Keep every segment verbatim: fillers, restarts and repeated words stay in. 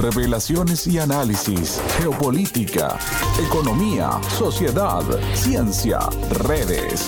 Revelaciones y análisis, geopolítica, economía, sociedad, ciencia, redes.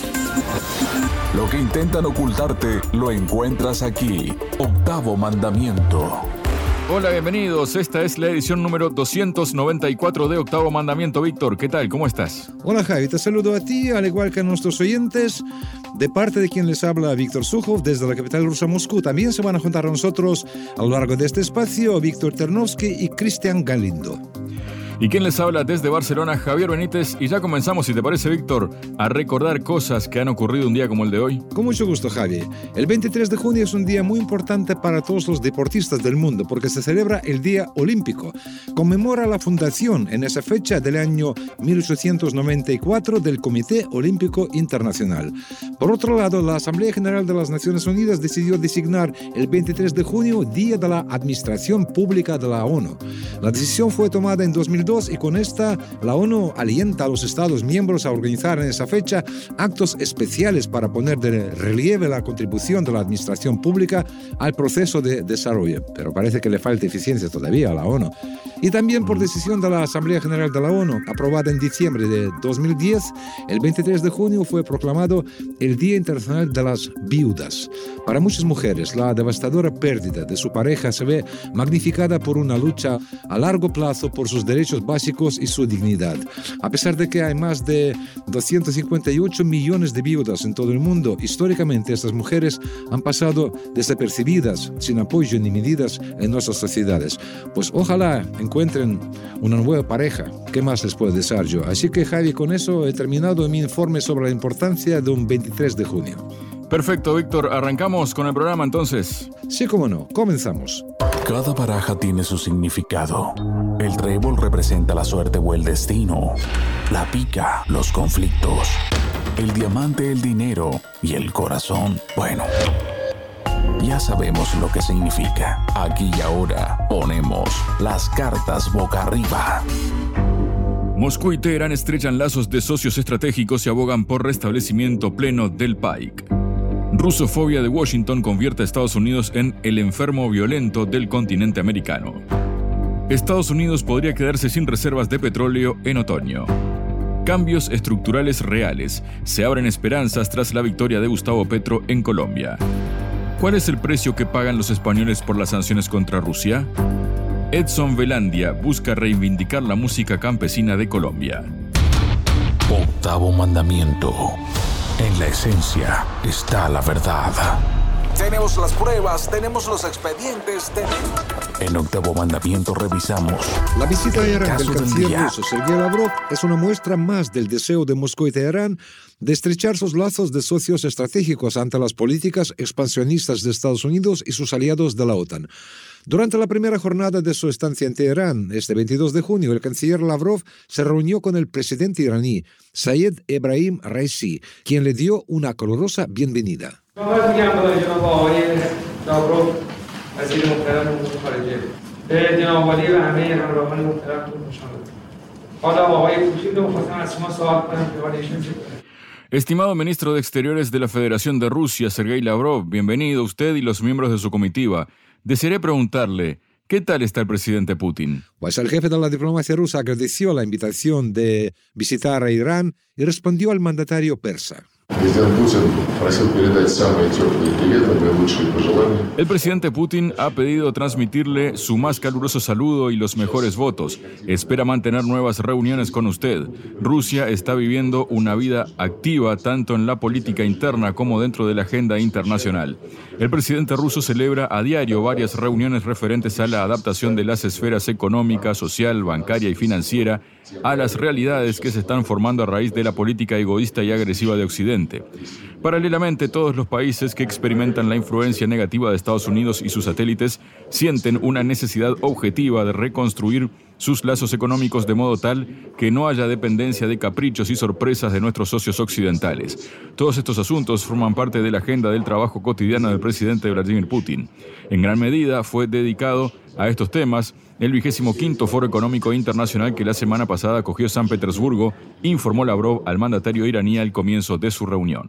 Lo que intentan ocultarte lo encuentras aquí. Octavo Mandamiento. Hola, bienvenidos. Esta es la edición número doscientos noventa y cuatro de Octavo Mandamiento. Víctor, ¿qué tal? ¿Cómo estás? Hola, Javi. Te saludo a ti, al igual que a nuestros oyentes. De parte de quien les habla, Víctor Sukhov, desde la capital rusa, Moscú. También se van a juntar a nosotros a lo largo de este espacio Víctor Ternovsky y Cristian Galindo. ¿Y quién les habla desde Barcelona? Javier Benítez. Y ya comenzamos, si te parece, Víctor, a recordar cosas que han ocurrido un día como el de hoy. Con mucho gusto, Javi. El veintitrés de junio es un día muy importante para todos los deportistas del mundo porque se celebra el Día Olímpico. Conmemora la fundación en esa fecha del año mil ochocientos noventa y cuatro del Comité Olímpico Internacional. Por otro lado, la Asamblea General de las Naciones Unidas decidió designar el veintitrés de junio Día de la Administración Pública de la ONU. La decisión fue tomada en dos mil dos y con esta la ONU alienta a los Estados miembros a organizar en esa fecha actos especiales para poner de relieve la contribución de la administración pública al proceso de desarrollo. Pero parece que le falta eficiencia todavía a la ONU. Y también por decisión de la Asamblea General de la ONU, aprobada en diciembre de dos mil diez, el veintitrés de junio fue proclamado el Día Internacional de las Viudas. Para muchas mujeres, la devastadora pérdida de su pareja se ve magnificada por una lucha a largo plazo por sus derechos básicos y su dignidad. A pesar de que hay más de doscientos cincuenta y ocho millones de viudas en todo el mundo, históricamente estas mujeres han pasado desapercibidas, sin apoyo ni medidas en nuestras sociedades. Pues ojalá encuentren una nueva pareja. ¿Qué más les puedo desear yo? Así que, Javi, con eso he terminado mi informe sobre la importancia de un veintitrés de junio. Perfecto, Víctor. ¿Arrancamos con el programa entonces? Sí, cómo no. Comenzamos. Cada baraja tiene su significado. El trébol representa la suerte o el destino. La pica, los conflictos. El diamante, el dinero. Y el corazón, bueno, ya sabemos lo que significa. Aquí y ahora ponemos las cartas boca arriba. Moscú y Teherán estrechan lazos de socios estratégicos y abogan por restablecimiento pleno del P A I C. Rusofobia de Washington convierte a Estados Unidos en el enfermo violento del continente americano. Estados Unidos podría quedarse sin reservas de petróleo en otoño. Cambios estructurales reales. Se abren esperanzas tras la victoria de Gustavo Petro en Colombia. ¿Cuál es el precio que pagan los españoles por las sanciones contra Rusia? Edson Velandia busca reivindicar la música campesina de Colombia. Octavo Mandamiento. En la esencia está la verdad. Tenemos las pruebas, tenemos los expedientes, tenemos... En Octavo Mandamiento revisamos La visita a Irán del caso del canciller día. ruso Sergei Lavrov es una muestra más del deseo de Moscú y Teherán de estrechar sus lazos de socios estratégicos ante las políticas expansionistas de Estados Unidos y sus aliados de la OTAN. Durante la primera jornada de su estancia en Teherán, este veintidós de junio, el canciller Lavrov se reunió con el presidente iraní, Sayed Ebrahim Raisi, quien le dio una calurosa bienvenida. Estimado ministro de Exteriores de la Federación de Rusia, Sergei Lavrov, bienvenido usted y los miembros de su comitiva. Desearía preguntarle, ¿qué tal está el presidente Putin? Pues el jefe de la diplomacia rusa agradeció la invitación de visitar a Irán y respondió al mandatario persa. El presidente Putin ha pedido transmitirle su más caluroso saludo y los mejores votos. Espera mantener nuevas reuniones con usted. Rusia está viviendo una vida activa tanto en la política interna como dentro de la agenda internacional. El presidente ruso celebra a diario varias reuniones referentes a la adaptación de las esferas económica, social, bancaria y financiera a las realidades que se están formando a raíz de la política egoísta y agresiva de Occidente. Paralelamente, todos los países que experimentan la influencia negativa de Estados Unidos y sus satélites sienten una necesidad objetiva de reconstruir sus lazos económicos de modo tal que no haya dependencia de caprichos y sorpresas de nuestros socios occidentales. Todos estos asuntos forman parte de la agenda del trabajo cotidiano del presidente Vladimir Putin. En gran medida fue dedicado a estos temas el vigésimo quinto Foro Económico Internacional que la semana pasada acogió San Petersburgo, informó Lavrov al mandatario iraní al comienzo de su reunión.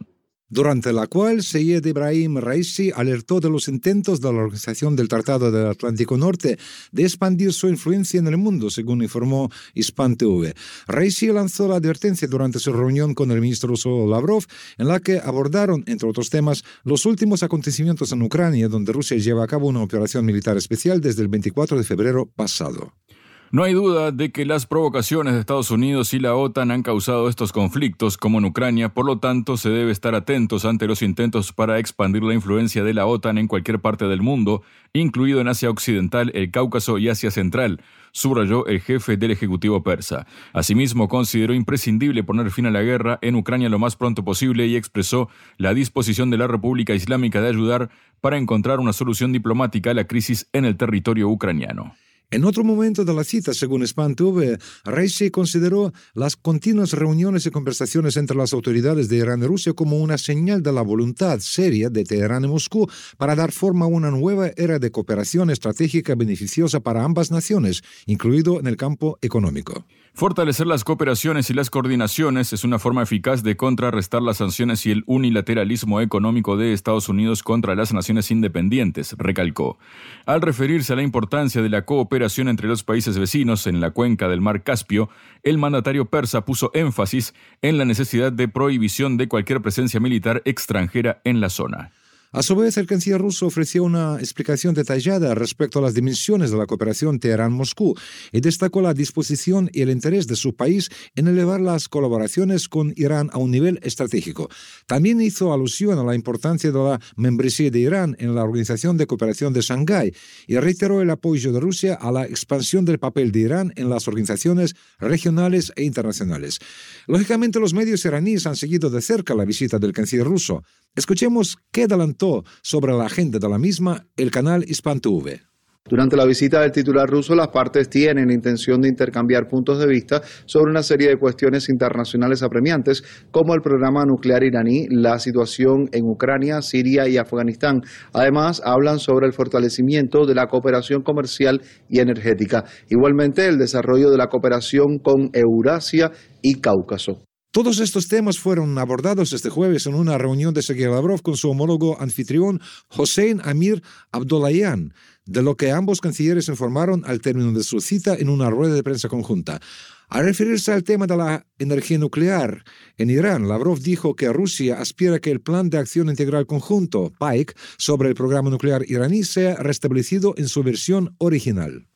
durante la cual Seyed Ebrahim Raisi alertó de los intentos de la Organización del Tratado del Atlántico Norte de expandir su influencia en el mundo, según informó Hispan T V. Raisi lanzó la advertencia durante su reunión con el ministro ruso Lavrov, en la que abordaron, entre otros temas, los últimos acontecimientos en Ucrania, donde Rusia lleva a cabo una operación militar especial desde el veinticuatro de febrero pasado. No hay duda de que las provocaciones de Estados Unidos y la OTAN han causado estos conflictos, como en Ucrania, por lo tanto se debe estar atentos ante los intentos para expandir la influencia de la OTAN en cualquier parte del mundo, incluido en Asia Occidental, el Cáucaso y Asia Central, subrayó el jefe del Ejecutivo persa. Asimismo, consideró imprescindible poner fin a la guerra en Ucrania lo más pronto posible y expresó la disposición de la República Islámica de ayudar para encontrar una solución diplomática a la crisis en el territorio ucraniano. En otro momento de la cita, según Hispan T V, Raisi consideró las continuas reuniones y conversaciones entre las autoridades de Irán y Rusia como una señal de la voluntad seria de Teherán y Moscú para dar forma a una nueva era de cooperación estratégica beneficiosa para ambas naciones, incluido en el campo económico. Fortalecer las cooperaciones y las coordinaciones es una forma eficaz de contrarrestar las sanciones y el unilateralismo económico de Estados Unidos contra las naciones independientes, recalcó. Al referirse a la importancia de la cooperación entre los países vecinos en la cuenca del Mar Caspio, el mandatario persa puso énfasis en la necesidad de prohibición de cualquier presencia militar extranjera en la zona. A su vez, el canciller ruso ofreció una explicación detallada respecto a las dimensiones de la cooperación Teherán-Moscú y destacó la disposición y el interés de su país en elevar las colaboraciones con Irán a un nivel estratégico. También hizo alusión a la importancia de la membresía de Irán en la Organización de Cooperación de Shanghái y reiteró el apoyo de Rusia a la expansión del papel de Irán en las organizaciones regionales e internacionales. Lógicamente, los medios iraníes han seguido de cerca la visita del canciller ruso. Escuchemos qué adelantó sobre la agenda de la misma el canal Hispan T V. Durante la visita del titular ruso, las partes tienen la intención de intercambiar puntos de vista sobre una serie de cuestiones internacionales apremiantes, como el programa nuclear iraní, la situación en Ucrania, Siria y Afganistán. Además, hablan sobre el fortalecimiento de la cooperación comercial y energética. Igualmente, el desarrollo de la cooperación con Eurasia y Cáucaso. Todos estos temas fueron abordados este jueves en una reunión de Sergei Lavrov con su homólogo anfitrión Hossein Amir Abdollahian, de lo que ambos cancilleres informaron al término de su cita en una rueda de prensa conjunta. Al referirse al tema de la energía nuclear en Irán, Lavrov dijo que Rusia aspira a que el Plan de Acción Integral Conjunto, P A I C, sobre el programa nuclear iraní sea restablecido en su versión original.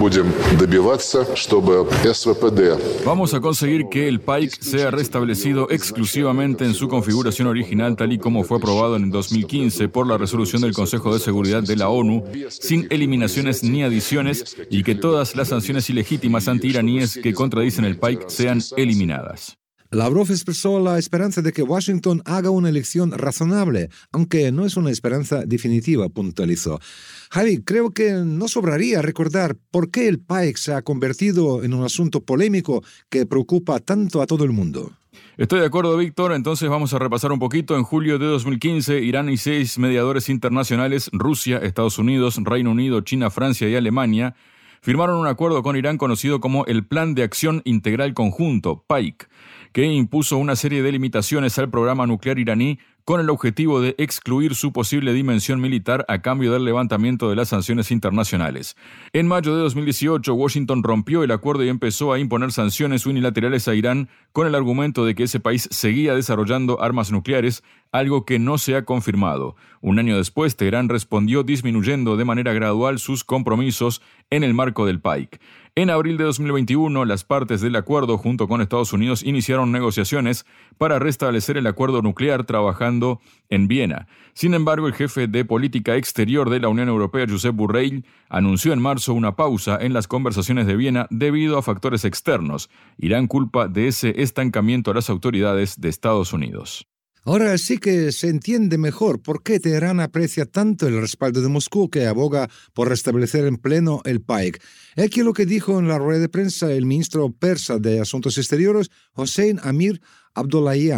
Vamos a conseguir que el P A I C sea restablecido exclusivamente en su configuración original, tal y como fue aprobado en dos mil quince por la resolución del Consejo de Seguridad de la ONU, sin eliminaciones ni adiciones, y que todas las sanciones ilegítimas antiiraníes que contradicen el P A I C sean eliminadas. Lavrov expresó la esperanza de que Washington haga una elección razonable, aunque no es una esperanza definitiva, puntualizó. Javi, creo que no sobraría recordar por qué el P A I C se ha convertido en un asunto polémico que preocupa tanto a todo el mundo. Estoy de acuerdo, Víctor. Entonces vamos a repasar un poquito. En julio de dos mil quince, Irán y seis mediadores internacionales, Rusia, Estados Unidos, Reino Unido, China, Francia y Alemania, firmaron un acuerdo con Irán conocido como el Plan de Acción Integral Conjunto, P A I C, que impuso una serie de limitaciones al programa nuclear iraní con el objetivo de excluir su posible dimensión militar a cambio del levantamiento de las sanciones internacionales. En mayo de dos mil dieciocho, Washington rompió el acuerdo y empezó a imponer sanciones unilaterales a Irán con el argumento de que ese país seguía desarrollando armas nucleares, algo que no se ha confirmado. Un año después, Teherán respondió disminuyendo de manera gradual sus compromisos en el marco del P A I C. En abril de dos mil veintiuno, las partes del acuerdo, junto con Estados Unidos, iniciaron negociaciones para restablecer el acuerdo nuclear trabajando en Viena. Sin embargo, el jefe de política exterior de la Unión Europea, Josep Borrell, anunció en marzo una pausa en las conversaciones de Viena debido a factores externos. Irán culpa de ese estancamiento a las autoridades de Estados Unidos. Ahora sí que se entiende mejor por qué Teherán aprecia tanto el respaldo de Moscú, que aboga por restablecer en pleno el P A I C. Aquí lo que dijo en la rueda de prensa el ministro persa de Asuntos Exteriores, Hossein Amir Abdollahian.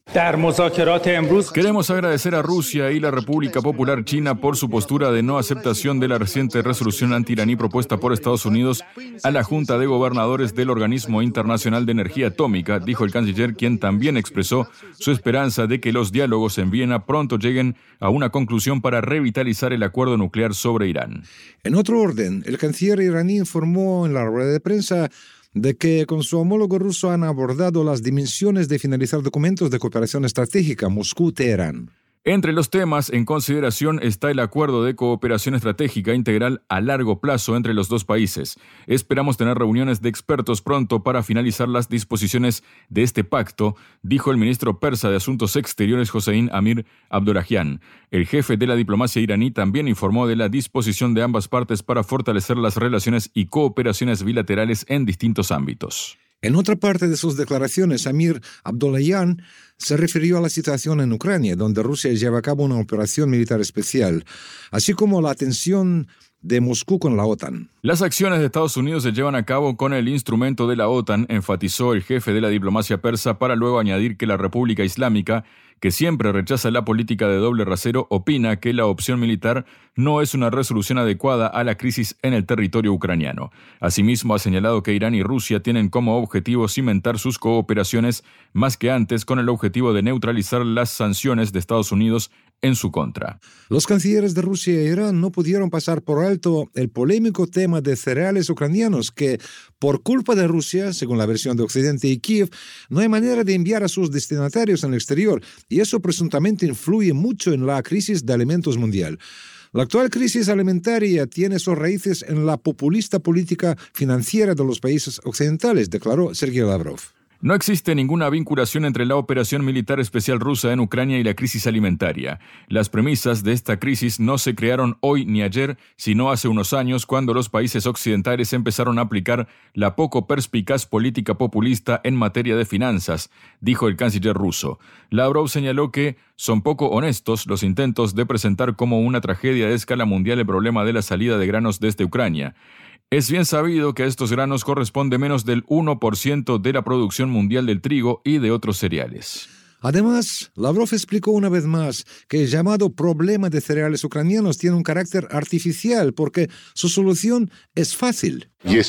Queremos agradecer a Rusia y la República Popular China por su postura de no aceptación de la reciente resolución anti-iraní propuesta por Estados Unidos a la Junta de Gobernadores del Organismo Internacional de Energía Atómica, dijo el canciller, quien también expresó su esperanza de que los diálogos en Viena pronto lleguen a una conclusión para revitalizar el acuerdo nuclear sobre Irán. En otro orden, el canciller iraní informó en la rueda de prensa de que con su homólogo ruso han abordado las dimensiones de finalizar documentos de cooperación estratégica Moscú-Teherán. Entre los temas en consideración está el acuerdo de cooperación estratégica integral a largo plazo entre los dos países. Esperamos tener reuniones de expertos pronto para finalizar las disposiciones de este pacto, dijo el ministro persa de Asuntos Exteriores Hossein Amir Abdollahian. El jefe de la diplomacia iraní también informó de la disposición de ambas partes para fortalecer las relaciones y cooperaciones bilaterales en distintos ámbitos. En otra parte de sus declaraciones, Amir Abdollahian se refirió a la situación en Ucrania, donde Rusia lleva a cabo una operación militar especial, así como la tensión de Moscú con la OTAN. Las acciones de Estados Unidos se llevan a cabo con el instrumento de la OTAN, enfatizó el jefe de la diplomacia persa, para luego añadir que la República Islámica, que siempre rechaza la política de doble rasero, opina que la opción militar no es una resolución adecuada a la crisis en el territorio ucraniano. Asimismo, ha señalado que Irán y Rusia tienen como objetivo cimentar sus cooperaciones más que antes, con el objetivo de neutralizar las sanciones de Estados Unidos en su contra. Los cancilleres de Rusia e Irán no pudieron pasar por alto el polémico tema de cereales ucranianos que, por culpa de Rusia, según la versión de Occidente y Kiev, no hay manera de enviar a sus destinatarios en el exterior, y eso presuntamente influye mucho en la crisis de alimentos mundial. La actual crisis alimentaria tiene sus raíces en la populista política financiera de los países occidentales, declaró Sergei Lavrov. No existe ninguna vinculación entre la operación militar especial rusa en Ucrania y la crisis alimentaria. Las premisas de esta crisis no se crearon hoy ni ayer, sino hace unos años, cuando los países occidentales empezaron a aplicar la poco perspicaz política populista en materia de finanzas, dijo el canciller ruso. Lavrov señaló que son poco honestos los intentos de presentar como una tragedia de escala mundial el problema de la salida de granos desde Ucrania. Es bien sabido que a estos granos corresponde menos del uno por ciento de la producción mundial del trigo y de otros cereales. Además, Lavrov explicó una vez más que el llamado problema de cereales ucranianos tiene un carácter artificial porque su solución es fácil.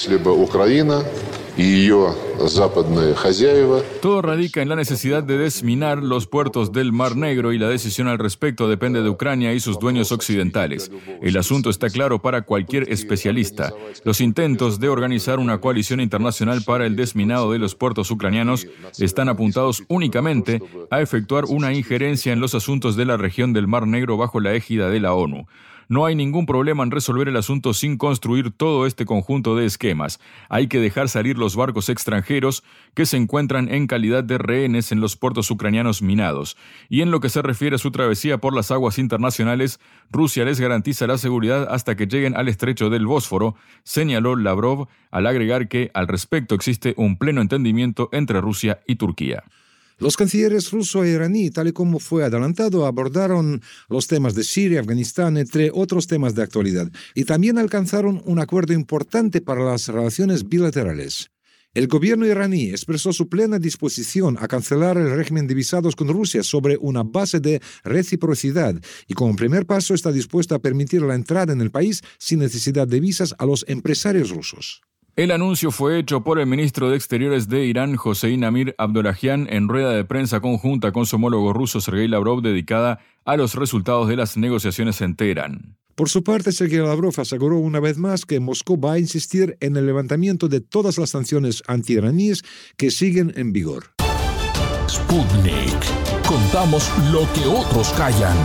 Todo radica en la necesidad de desminar los puertos del Mar Negro y la decisión al respecto depende de Ucrania y sus dueños occidentales. El asunto está claro para cualquier especialista. Los intentos de organizar una coalición internacional para el desminado de los puertos ucranianos están apuntados únicamente a efectuar una injerencia en los asuntos de la región del Mar Negro bajo la égida de la ONU. No hay ningún problema en resolver el asunto sin construir todo este conjunto de esquemas. Hay que dejar salir los barcos extranjeros que se encuentran en calidad de rehenes en los puertos ucranianos minados. Y en lo que se refiere a su travesía por las aguas internacionales, Rusia les garantiza la seguridad hasta que lleguen al estrecho del Bósforo, señaló Lavrov, al agregar que al respecto existe un pleno entendimiento entre Rusia y Turquía. Los cancilleres ruso e iraní, tal y como fue adelantado, abordaron los temas de Siria, Afganistán, entre otros temas de actualidad, y también alcanzaron un acuerdo importante para las relaciones bilaterales. El gobierno iraní expresó su plena disposición a cancelar el régimen de visados con Rusia sobre una base de reciprocidad y como primer paso está dispuesto a permitir la entrada en el país sin necesidad de visas a los empresarios rusos. El anuncio fue hecho por el ministro de Exteriores de Irán, Hossein Amir Abdollahian, en rueda de prensa conjunta con su homólogo ruso Sergei Lavrov, dedicada a los resultados de las negociaciones en Teherán. Por su parte, Sergei Lavrov aseguró una vez más que Moscú va a insistir en el levantamiento de todas las sanciones antiiraníes que siguen en vigor. Sputnik. Contamos lo que otros callan.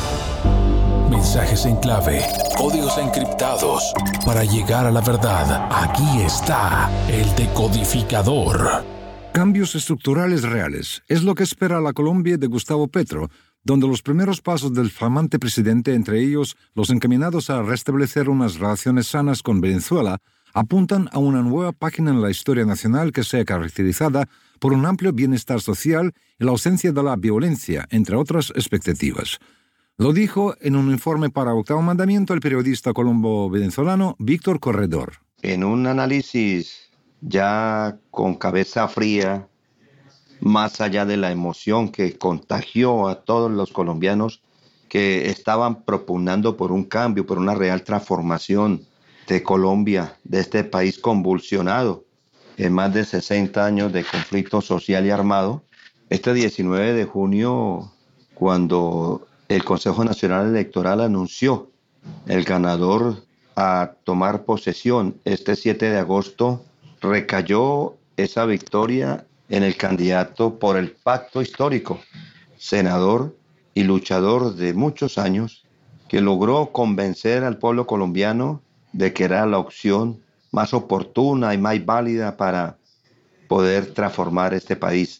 Mensajes en clave, códigos encriptados. Para llegar a la verdad, aquí está el decodificador. Cambios estructurales reales es lo que espera la Colombia de Gustavo Petro, donde los primeros pasos del flamante presidente, entre ellos los encaminados a restablecer unas relaciones sanas con Venezuela, apuntan a una nueva página en la historia nacional que sea caracterizada por un amplio bienestar social y la ausencia de la violencia, entre otras expectativas. Lo dijo en un informe para Octavo Mandamiento el periodista colombo-venezolano Víctor Corredor. En un análisis ya con cabeza fría más allá de la emoción que contagió a todos los colombianos que estaban propugnando por un cambio, por una real transformación de Colombia, de este país convulsionado en más de sesenta años de conflicto social y armado. Este diecinueve de junio, cuando el Consejo Nacional Electoral anunció el ganador a tomar posesión este siete de agosto, recayó esa victoria en el candidato por el pacto histórico, senador y luchador de muchos años, que logró convencer al pueblo colombiano de que era la opción más oportuna y más válida para poder transformar este país.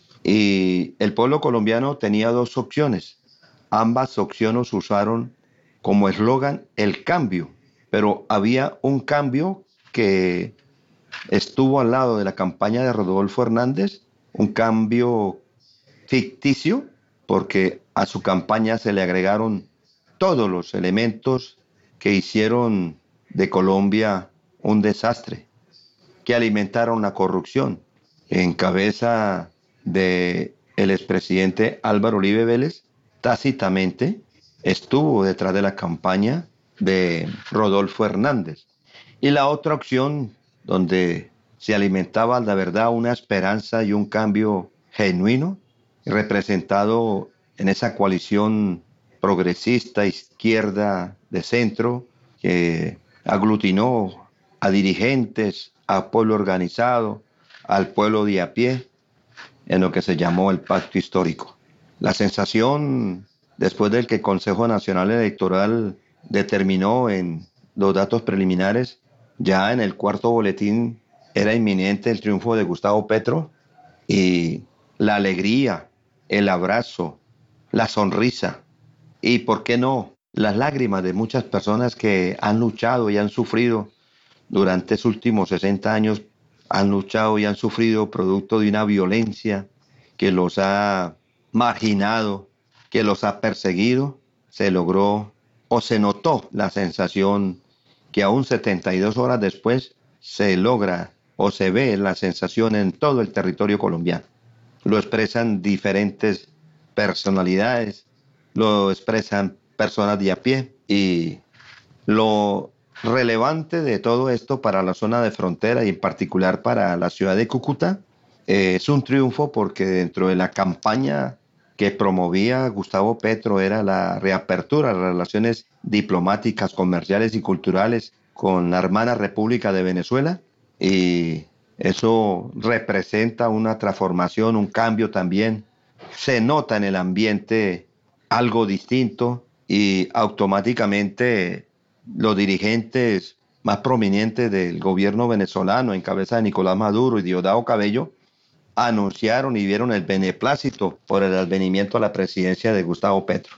Y el pueblo colombiano tenía dos opciones. Ambas opciones usaron como eslogan el cambio, pero había un cambio que estuvo al lado de la campaña de Rodolfo Hernández, un cambio ficticio, porque a su campaña se le agregaron todos los elementos que hicieron de Colombia un desastre, que alimentaron la corrupción, en cabeza del expresidente Álvaro Uribe Vélez, tácitamente estuvo detrás de la campaña de Rodolfo Hernández. Y la otra opción, donde se alimentaba la verdad una esperanza y un cambio genuino, representado en esa coalición progresista, izquierda, de centro, que aglutinó a dirigentes, a pueblo organizado, al pueblo de a pie, en lo que se llamó el pacto histórico. La sensación, después del que el Consejo Nacional Electoral determinó en los datos preliminares, ya en el cuarto boletín era inminente el triunfo de Gustavo Petro, y la alegría, el abrazo, la sonrisa y, ¿por qué no?, las lágrimas de muchas personas que han luchado y han sufrido durante estos últimos sesenta años, han luchado y han sufrido producto de una violencia que los ha marginado, que los ha perseguido. Se logró o se notó la sensación que aún setenta y dos horas después se logra o se ve la sensación en todo el territorio colombiano. Lo expresan diferentes personalidades, lo expresan personas de a pie, y lo relevante de todo esto para la zona de frontera y en particular para la ciudad de Cúcuta eh, es un triunfo, porque dentro de la campaña que promovía Gustavo Petro era la reapertura de las relaciones diplomáticas, comerciales y culturales con la hermana República de Venezuela, y eso representa una transformación, un cambio también. Se nota en el ambiente algo distinto, y automáticamente los dirigentes más prominentes del gobierno venezolano, en cabeza de Nicolás Maduro y Diosdado Cabello, anunciaron y dieron el beneplácito por el advenimiento a la presidencia de Gustavo Petro.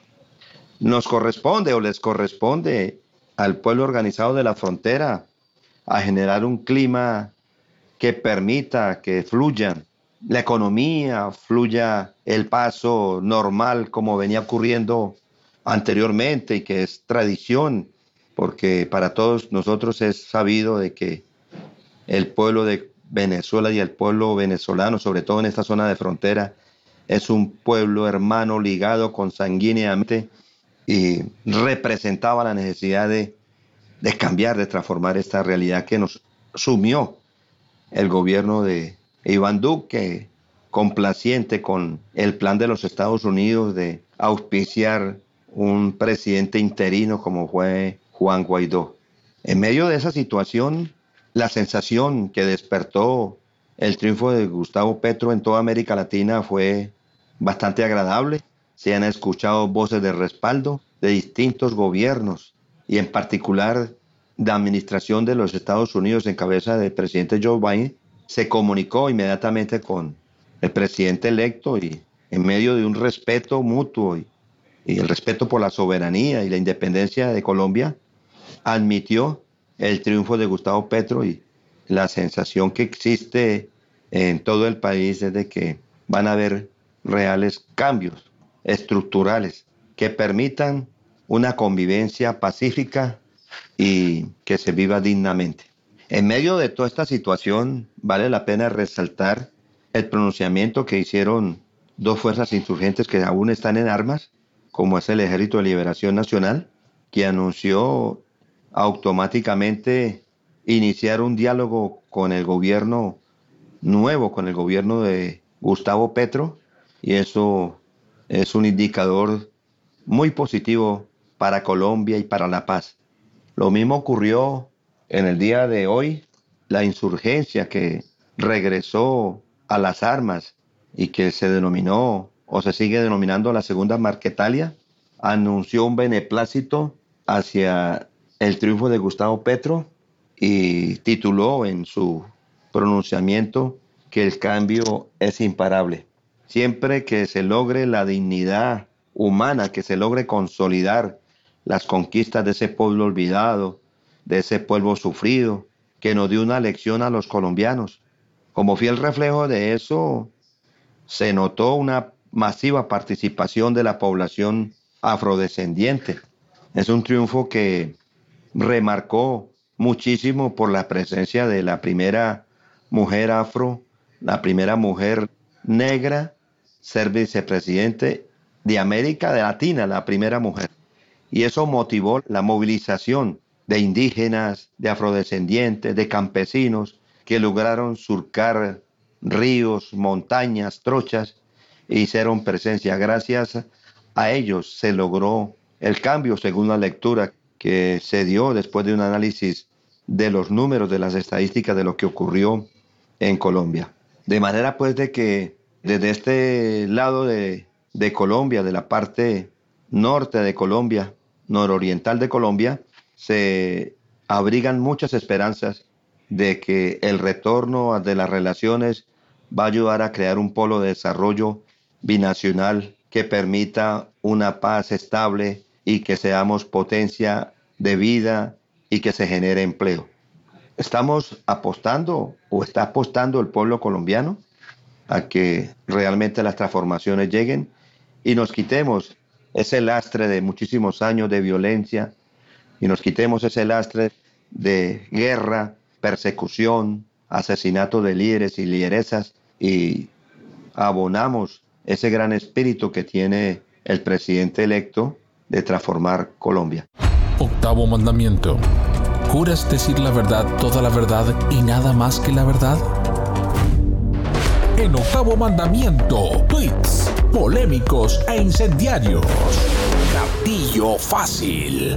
Nos corresponde o les corresponde al pueblo organizado de la frontera a generar un clima que permita que fluya la economía, fluya el paso normal como venía ocurriendo anteriormente y que es tradición, porque para todos nosotros es sabido de que el pueblo de Venezuela y el pueblo venezolano, sobre todo en esta zona de frontera, es un pueblo hermano ligado consanguíneamente, y representaba la necesidad de, de cambiar, de transformar esta realidad que nos sumió el gobierno de Iván Duque, complaciente con el plan de los Estados Unidos de auspiciar un presidente interino como fue Juan Guaidó. En medio de esa situación, la sensación que despertó el triunfo de Gustavo Petro en toda América Latina fue bastante agradable. Se han escuchado voces de respaldo de distintos gobiernos, y en particular la administración de los Estados Unidos en cabeza del presidente Joe Biden se comunicó inmediatamente con el presidente electo, y en medio de un respeto mutuo y, y el respeto por la soberanía y la independencia de Colombia, admitió el triunfo de Gustavo Petro, y la sensación que existe en todo el país es de que van a haber reales cambios estructurales que permitan una convivencia pacífica y que se viva dignamente. En medio de toda esta situación, vale la pena resaltar el pronunciamiento que hicieron dos fuerzas insurgentes que aún están en armas, como es el Ejército de Liberación Nacional, que anunció automáticamente iniciar un diálogo con el gobierno nuevo, con el gobierno de Gustavo Petro, y eso es un indicador muy positivo para Colombia y para la paz. Lo mismo ocurrió en el día de hoy, la insurgencia que regresó a las armas y que se denominó o se sigue denominando la Segunda Marquetalia, anunció un beneplácito hacia el triunfo de Gustavo Petro y tituló en su pronunciamiento que el cambio es imparable. Siempre que se logre la dignidad humana, que se logre consolidar las conquistas de ese pueblo olvidado, de ese pueblo sufrido, que nos dio una lección a los colombianos. Como fiel reflejo de eso, se notó una masiva participación de la población afrodescendiente. Es un triunfo que remarcó muchísimo por la presencia de la primera mujer afro, la primera mujer negra, ser vicepresidente de América Latina, la primera mujer. Y eso motivó la movilización de indígenas, de afrodescendientes, de campesinos que lograron surcar ríos, montañas, trochas e hicieron presencia. Gracias a ellos se logró el cambio, según la lectura que se dio después de un análisis de los números, de las estadísticas de lo que ocurrió en Colombia. De manera pues de que desde este lado de, de Colombia, de la parte norte de Colombia, nororiental de Colombia, se abrigan muchas esperanzas de que el retorno de las relaciones va a ayudar a crear un polo de desarrollo binacional que permita una paz estable y que seamos potencia de vida y que se genere empleo. ¿Estamos apostando o está apostando el pueblo colombiano a que realmente las transformaciones lleguen y nos quitemos ese lastre de muchísimos años de violencia y nos quitemos ese lastre de guerra, persecución, asesinato de líderes y lideresas y abonamos ese gran espíritu que tiene el presidente electo de transformar Colombia? Octavo mandamiento. ¿Juras decir la verdad, toda la verdad y nada más que la verdad? En octavo mandamiento, tweets polémicos e incendiarios. Gatillo fácil.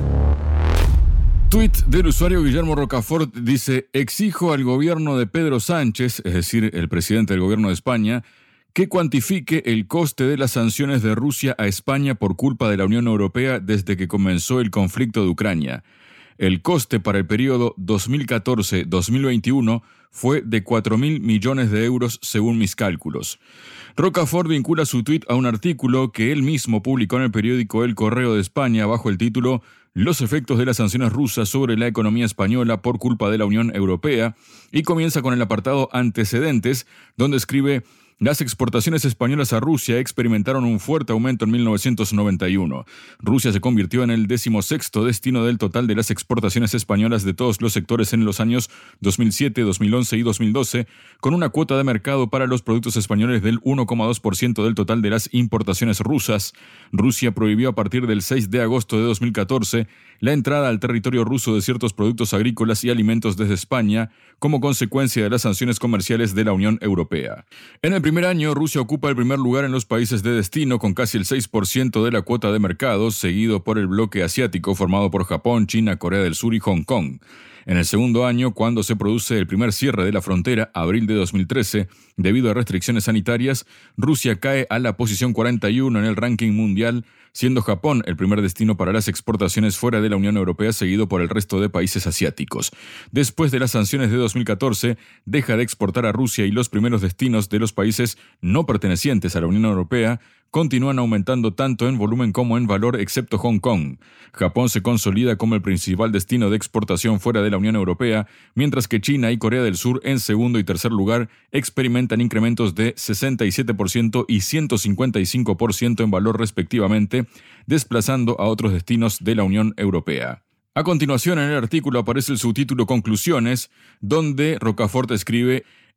Tweet del usuario Guillermo Rocafort dice: exijo al gobierno de Pedro Sánchez, es decir, el presidente del gobierno de España, que cuantifique el coste de las sanciones de Rusia a España por culpa de la Unión Europea desde que comenzó el conflicto de Ucrania. El coste para el periodo dos mil catorce a dos mil veintiuno fue de cuatro mil millones de euros según mis cálculos. Rocafort vincula su tuit a un artículo que él mismo publicó en el periódico El Correo de España bajo el título Los efectos de las sanciones rusas sobre la economía española por culpa de la Unión Europea, y comienza con el apartado Antecedentes, donde escribe: las exportaciones españolas a Rusia experimentaron un fuerte aumento en mil novecientos noventa y uno. Rusia se convirtió en el decimosexto destino del total de las exportaciones españolas de todos los sectores en los años dos mil siete, dos mil once y dos mil doce, con una cuota de mercado para los productos españoles del uno coma dos por ciento del total de las importaciones rusas. Rusia prohibió a partir del seis de agosto de dos mil catorce la entrada al territorio ruso de ciertos productos agrícolas y alimentos desde España como consecuencia de las sanciones comerciales de la Unión Europea. En el primer año, Rusia ocupa el primer lugar en los países de destino con casi el seis por ciento de la cuota de mercado, seguido por el bloque asiático formado por Japón, China, Corea del Sur y Hong Kong. En el segundo año, cuando se produce el primer cierre de la frontera, abril de dos mil trece, debido a restricciones sanitarias, Rusia cae a la posición cuarenta y uno en el ranking mundial, siendo Japón el primer destino para las exportaciones fuera de la Unión Europea, seguido por el resto de países asiáticos. Después de las sanciones de dos mil catorce, deja de exportar a Rusia y los primeros destinos de los países no pertenecientes a la Unión Europea continúan aumentando tanto en volumen como en valor, excepto Hong Kong. Japón se consolida como el principal destino de exportación fuera de la Unión Europea, mientras que China y Corea del Sur, en segundo y tercer lugar, experimentan incrementos de sesenta y siete por ciento y ciento cincuenta y cinco por ciento en valor respectivamente, desplazando a otros destinos de la Unión Europea. A continuación, en el artículo aparece el subtítulo Conclusiones, donde Rocafort escribe: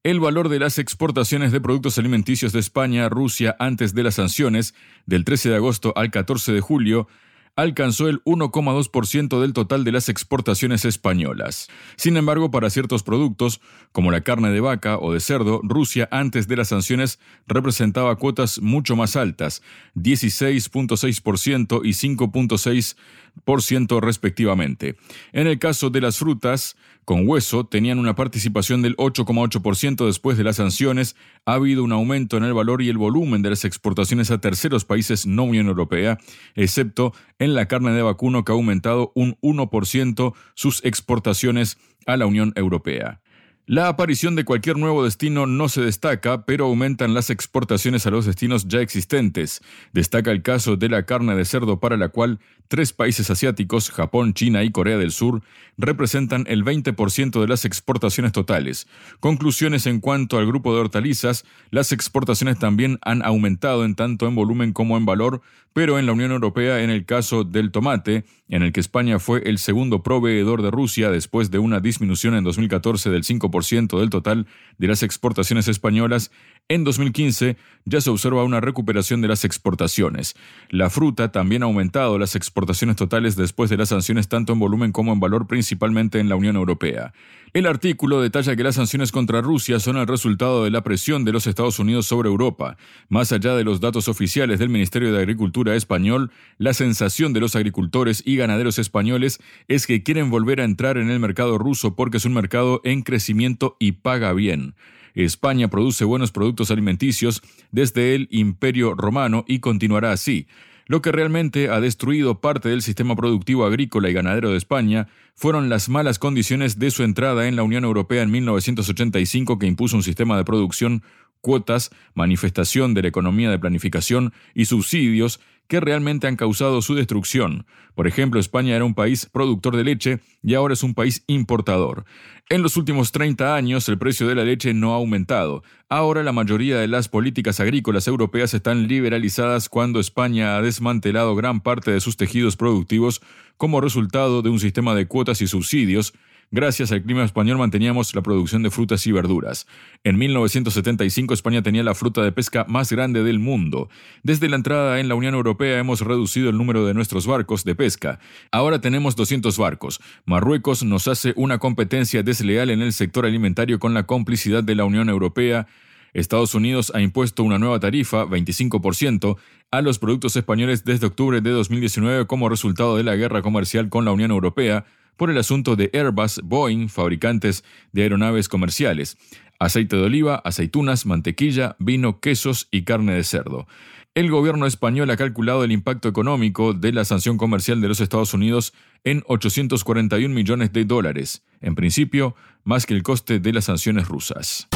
El valor de las exportaciones de productos alimenticios de España a Rusia antes de las sanciones, del trece de agosto al catorce de julio, alcanzó el uno coma dos por ciento del total de las exportaciones españolas. Sin embargo, para ciertos productos, como la carne de vaca o de cerdo, Rusia antes de las sanciones representaba cuotas mucho más altas, dieciséis punto seis por ciento y cinco punto seis por ciento respectivamente. En el caso de las frutas con hueso, tenían una participación del ocho coma ocho por ciento después de las sanciones. Ha habido un aumento en el valor y el volumen de las exportaciones a terceros países no Unión Europea, excepto en la carne de vacuno, que ha aumentado un uno por ciento sus exportaciones a la Unión Europea. La aparición de cualquier nuevo destino no se destaca, pero aumentan las exportaciones a los destinos ya existentes. Destaca el caso de la carne de cerdo, para la cual tres países asiáticos, Japón, China y Corea del Sur, representan el veinte por ciento de las exportaciones totales. Conclusiones en cuanto al grupo de hortalizas: las exportaciones también han aumentado en tanto en volumen como en valor, pero en la Unión Europea, en el caso del tomate, en el que España fue el segundo proveedor de Rusia después de una disminución en dos mil catorce del cinco por ciento del total de las exportaciones españolas, en dos mil quince ya se observa una recuperación de las exportaciones. La fruta también ha aumentado las exportaciones totales después de las sanciones, tanto en volumen como en valor, principalmente en la Unión Europea. El artículo detalla que las sanciones contra Rusia son el resultado de la presión de los Estados Unidos sobre Europa. Más allá de los datos oficiales del Ministerio de Agricultura español, la sensación de los agricultores y ganaderos españoles es que quieren volver a entrar en el mercado ruso porque es un mercado en crecimiento y paga bien. España produce buenos productos alimenticios desde el Imperio Romano y continuará así. Lo que realmente ha destruido parte del sistema productivo agrícola y ganadero de España fueron las malas condiciones de su entrada en la Unión Europea en mil novecientos ochenta y cinco, que impuso un sistema de producción, cuotas, manifestación de la economía de planificación y subsidios que realmente han causado su destrucción. Por ejemplo, España era un país productor de leche y ahora es un país importador. En los últimos treinta años, el precio de la leche no ha aumentado. Ahora la mayoría de las políticas agrícolas europeas están liberalizadas cuando España ha desmantelado gran parte de sus tejidos productivos como resultado de un sistema de cuotas y subsidios. Gracias al clima español manteníamos la producción de frutas y verduras. En mil novecientos setenta y cinco España tenía la flota de pesca más grande del mundo. Desde la entrada en la Unión Europea hemos reducido el número de nuestros barcos de pesca. Ahora tenemos doscientos barcos. Marruecos nos hace una competencia desleal en el sector alimentario con la complicidad de la Unión Europea. Estados Unidos ha impuesto una nueva tarifa, veinticinco por ciento, a los productos españoles desde octubre de dos mil diecinueve como resultado de la guerra comercial con la Unión Europea, por el asunto de Airbus, Boeing, fabricantes de aeronaves comerciales, aceite de oliva, aceitunas, mantequilla, vino, quesos y carne de cerdo. El gobierno español ha calculado el impacto económico de la sanción comercial de los Estados Unidos en ochocientos cuarenta y un millones de dólares, en principio, más que el coste de las sanciones rusas.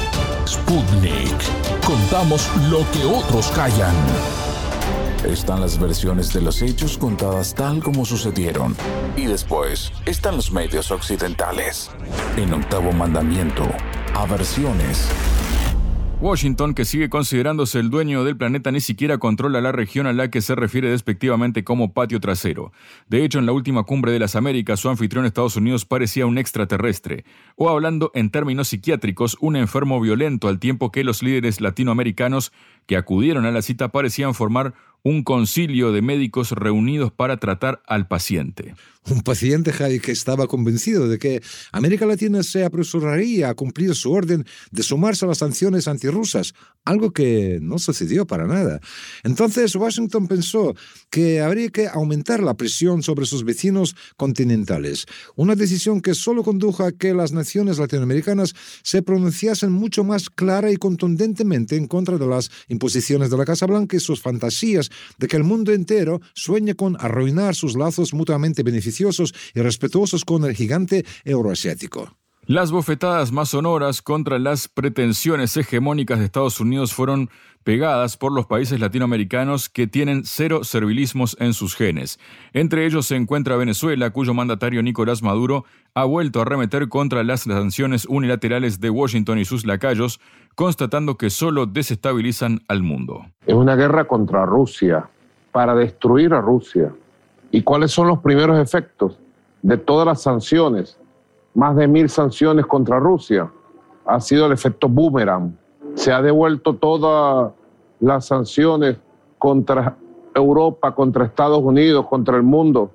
Sputnik. Contamos lo que otros callan. Están las versiones de los hechos contadas tal como sucedieron. Y después están los medios occidentales. En Octavo Mandamiento, aversiones. Washington, que sigue considerándose el dueño del planeta, ni siquiera controla la región a la que se refiere despectivamente como patio trasero. De hecho, en la última cumbre de las Américas, su anfitrión Estados Unidos parecía un extraterrestre, o hablando en términos psiquiátricos, un enfermo violento, al tiempo que los líderes latinoamericanos que acudieron a la cita parecían formar un concilio de médicos reunidos para tratar al paciente. Un paciente, Javi, que estaba convencido de que América Latina se apresuraría a cumplir su orden de sumarse a las sanciones antirrusas, algo que no sucedió para nada. Entonces Washington pensó que habría que aumentar la presión sobre sus vecinos continentales, una decisión que solo condujo a que las naciones latinoamericanas se pronunciasen mucho más clara y contundentemente en contra de las imposiciones de la Casa Blanca y sus fantasías de que el mundo entero sueña con arruinar sus lazos mutuamente beneficiosos y respetuosos con el gigante euroasiático. Las bofetadas más sonoras contra las pretensiones hegemónicas de Estados Unidos fueron pegadas por los países latinoamericanos que tienen cero servilismos en sus genes. Entre ellos se encuentra Venezuela, cuyo mandatario Nicolás Maduro ha vuelto a arremeter contra las sanciones unilaterales de Washington y sus lacayos, constatando que solo desestabilizan al mundo. Es una guerra contra Rusia, para destruir a Rusia. ¿Y cuáles son los primeros efectos de todas las sanciones? Más de mil sanciones contra Rusia. ha sido el efecto boomerang. Se ha devuelto todas las sanciones contra Europa, contra Estados Unidos, contra el mundo.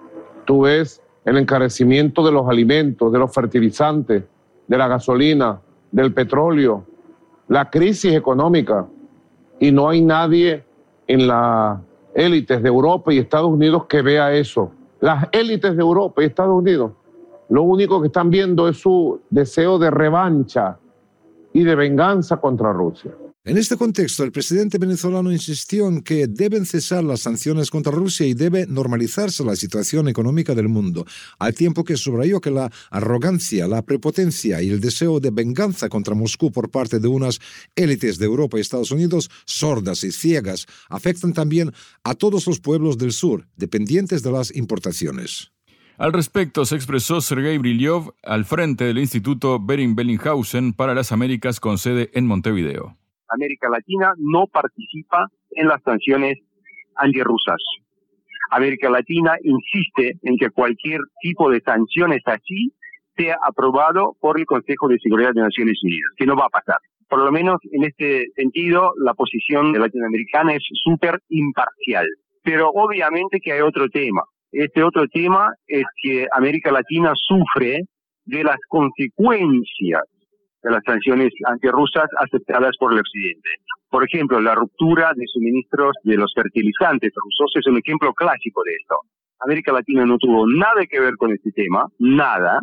Tú ves el encarecimiento de los alimentos, de los fertilizantes, de la gasolina, del petróleo, la crisis económica. Y no hay nadie en las élites de Europa y Estados Unidos que vea eso. Las élites de Europa y Estados Unidos, lo único que están viendo es su deseo de revancha y de venganza contra Rusia. En este contexto, el presidente venezolano insistió en que deben cesar las sanciones contra Rusia y debe normalizarse la situación económica del mundo, al tiempo que subrayó que la arrogancia, la prepotencia y el deseo de venganza contra Moscú por parte de unas élites de Europa y Estados Unidos, sordas y ciegas, afectan también a todos los pueblos del sur, dependientes de las importaciones. Al respecto se expresó Sergei Brilyov al frente del Instituto Bering Bellinghausen para las Américas con sede en Montevideo. América Latina no participa en las sanciones antirrusas. América Latina insiste en que cualquier tipo de sanciones así sea aprobado por el Consejo de Seguridad de Naciones Unidas, que no va a pasar. Por lo menos en este sentido, la posición latinoamericana es súper imparcial. Pero obviamente que hay otro tema. Este otro tema es que América Latina sufre de las consecuencias de las sanciones antirrusas aceptadas por el Occidente. Por ejemplo, la ruptura de suministros de los fertilizantes rusos es un ejemplo clásico de esto. América Latina no tuvo nada que ver con este tema, nada,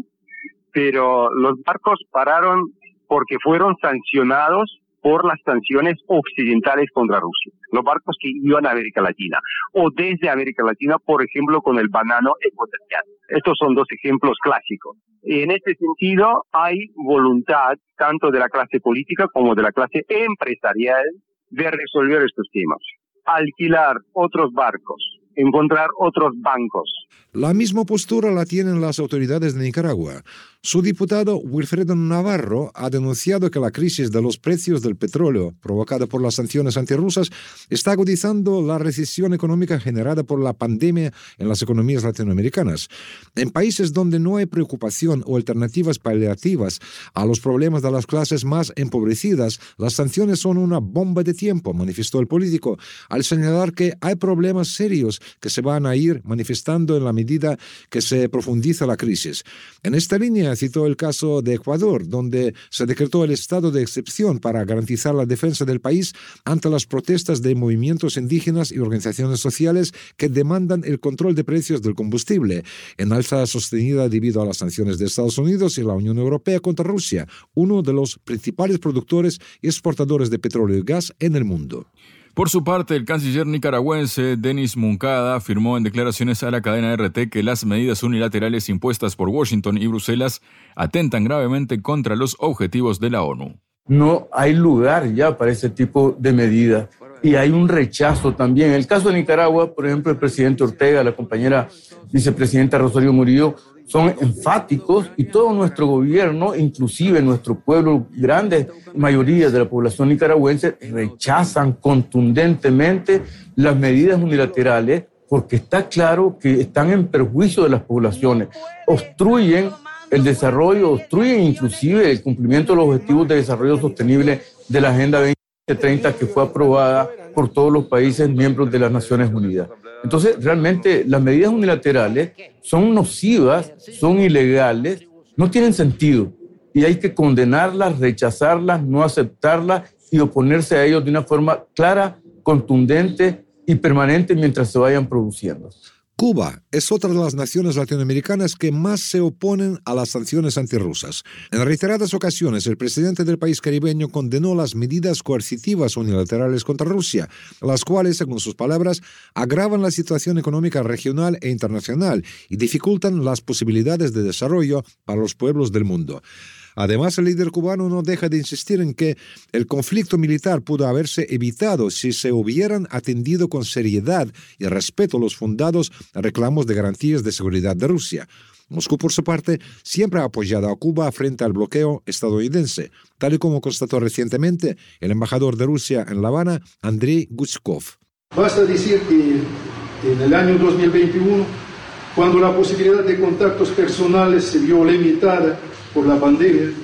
pero los barcos pararon porque fueron sancionados por las sanciones occidentales contra Rusia. Los barcos que iban a América Latina, o desde América Latina, por ejemplo, con el banano ecuatoriano. Estos son dos ejemplos clásicos. Y en este sentido, hay voluntad tanto de la clase política como de la clase empresarial de resolver estos temas. Alquilar otros barcos, encontrar otros bancos. La misma postura la tienen las autoridades de Nicaragua. Su diputado Wilfredo Navarro ha denunciado que la crisis de los precios del petróleo provocada por las sanciones antirrusas está agudizando la recesión económica generada por la pandemia en las economías latinoamericanas. En países donde no hay preocupación o alternativas paliativas a los problemas de las clases más empobrecidas, las sanciones son una bomba de tiempo, manifestó el político, al señalar que hay problemas serios que se van a ir manifestando en la medida que se profundiza la crisis. En esta línea citó el caso de Ecuador, donde se decretó el estado de excepción para garantizar la defensa del país ante las protestas de movimientos indígenas y organizaciones sociales que demandan el control de precios del combustible, en alza sostenida debido a las sanciones de Estados Unidos y la Unión Europea contra Rusia, uno de los principales productores y exportadores de petróleo y gas en el mundo. Por su parte, el canciller nicaragüense Denis Moncada afirmó en declaraciones a la cadena R T que las medidas unilaterales impuestas por Washington y Bruselas atentan gravemente contra los objetivos de la ONU. No hay lugar ya para ese tipo de medidas y hay un rechazo también. En el caso de Nicaragua, por ejemplo, el presidente Ortega, la compañera vicepresidenta Rosario Murillo, son enfáticos y todo nuestro gobierno, inclusive nuestro pueblo, grandes mayorías de la población nicaragüense, rechazan contundentemente las medidas unilaterales porque está claro que están en perjuicio de las poblaciones, obstruyen el desarrollo, obstruyen inclusive el cumplimiento de los objetivos de desarrollo sostenible de la Agenda veinte treinta que fue aprobada por todos los países miembros de las Naciones Unidas. Entonces, realmente las medidas unilaterales son nocivas, son ilegales, no tienen sentido y hay que condenarlas, rechazarlas, no aceptarlas y oponerse a ellos de una forma clara, contundente y permanente mientras se vayan produciendo. Cuba es otra de las naciones latinoamericanas que más se oponen a las sanciones antirrusas. En reiteradas ocasiones, el presidente del país caribeño condenó las medidas coercitivas unilaterales contra Rusia, las cuales, según sus palabras, agravan la situación económica regional e internacional y dificultan las posibilidades de desarrollo para los pueblos del mundo. Además, el líder cubano no deja de insistir en que el conflicto militar pudo haberse evitado si se hubieran atendido con seriedad y respeto los fundados reclamos de garantías de seguridad de Rusia. Moscú, por su parte, siempre ha apoyado a Cuba frente al bloqueo estadounidense, tal y como constató recientemente el embajador de Rusia en La Habana, Andrei Guchkov. Basta decir que en el año dos mil veintiuno, cuando la posibilidad de contactos personales se vio limitada por la pandemia,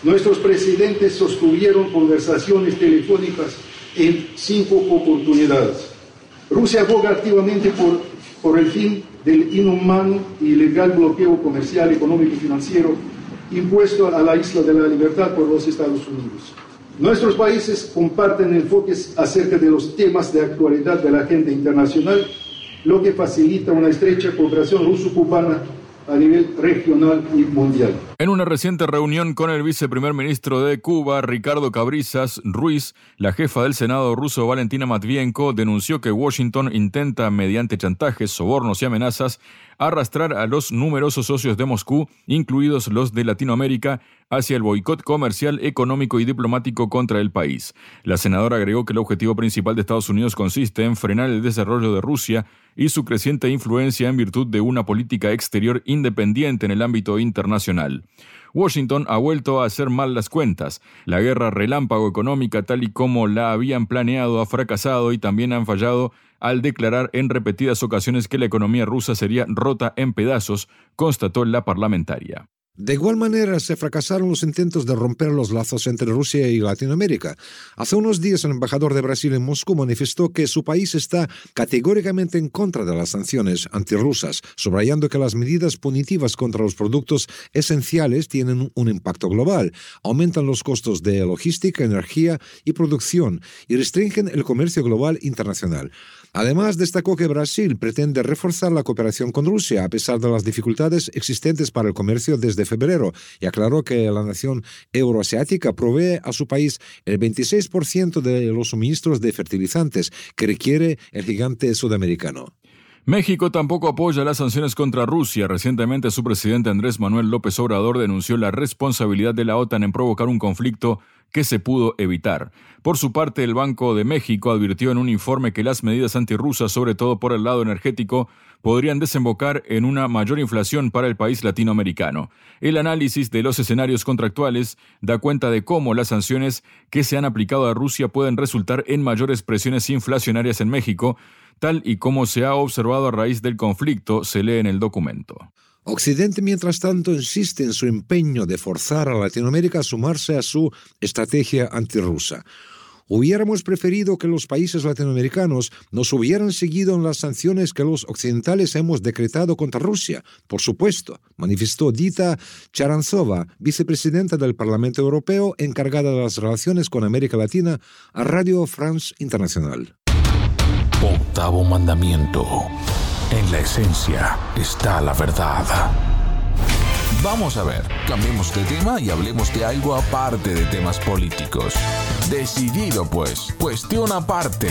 Nuestros presidentes sostuvieron conversaciones telefónicas en cinco oportunidades. Rusia aboga activamente por, por el fin del inhumano y ilegal bloqueo comercial, económico y financiero impuesto a la Isla de la Libertad por los Estados Unidos. Nuestros países comparten enfoques acerca de los temas de actualidad de la agenda internacional, lo que facilita una estrecha cooperación ruso-cubana a nivel regional y mundial. En una reciente reunión con el viceprimer ministro de Cuba, Ricardo Cabrizas Ruiz, la jefa del Senado ruso, Valentina Matvienko, denunció que Washington intenta, mediante chantajes, sobornos y amenazas, arrastrar a los numerosos socios de Moscú, incluidos los de Latinoamérica, hacia el boicot comercial, económico y diplomático contra el país. La senadora agregó que el objetivo principal de Estados Unidos consiste en frenar el desarrollo de Rusia y su creciente influencia en virtud de una política exterior independiente en el ámbito internacional. Washington ha vuelto a hacer mal las cuentas. La guerra relámpago económica, tal y como la habían planeado, ha fracasado y también han fallado al declarar en repetidas ocasiones que la economía rusa sería rota en pedazos, constató la parlamentaria. De igual manera, se fracasaron los intentos de romper los lazos entre Rusia y Latinoamérica. Hace unos días, el embajador de Brasil en Moscú manifestó que su país está categóricamente en contra de las sanciones antirrusas, subrayando que las medidas punitivas contra los productos esenciales tienen un impacto global, aumentan los costos de logística, energía y producción y restringen el comercio global internacional. Además, destacó que Brasil pretende reforzar la cooperación con Rusia a pesar de las dificultades existentes para el comercio desde febrero y aclaró que la nación euroasiática provee a su país el veintiséis por ciento de los suministros de fertilizantes que requiere el gigante sudamericano. México tampoco apoya las sanciones contra Rusia. Recientemente su presidente Andrés Manuel López Obrador denunció la responsabilidad de la OTAN en provocar un conflicto que se pudo evitar. Por su parte, el Banco de México advirtió en un informe que las medidas antirrusas, sobre todo por el lado energético, podrían desembocar en una mayor inflación para el país latinoamericano. El análisis de los escenarios contractuales da cuenta de cómo las sanciones que se han aplicado a Rusia pueden resultar en mayores presiones inflacionarias en México, tal y como se ha observado a raíz del conflicto, se lee en el documento. Occidente, mientras tanto, insiste en su empeño de forzar a Latinoamérica a sumarse a su estrategia antirrusa. Hubiéramos preferido que los países latinoamericanos nos hubieran seguido en las sanciones que los occidentales hemos decretado contra Rusia, por supuesto, manifestó Dita Charanzova, vicepresidenta del Parlamento Europeo encargada de las relaciones con América Latina, a Radio France Internacional. Octavo mandamiento. En la esencia está la verdad. Vamos a ver, cambiemos de tema y hablemos de algo aparte de temas políticos. Decidido pues, cuestión aparte.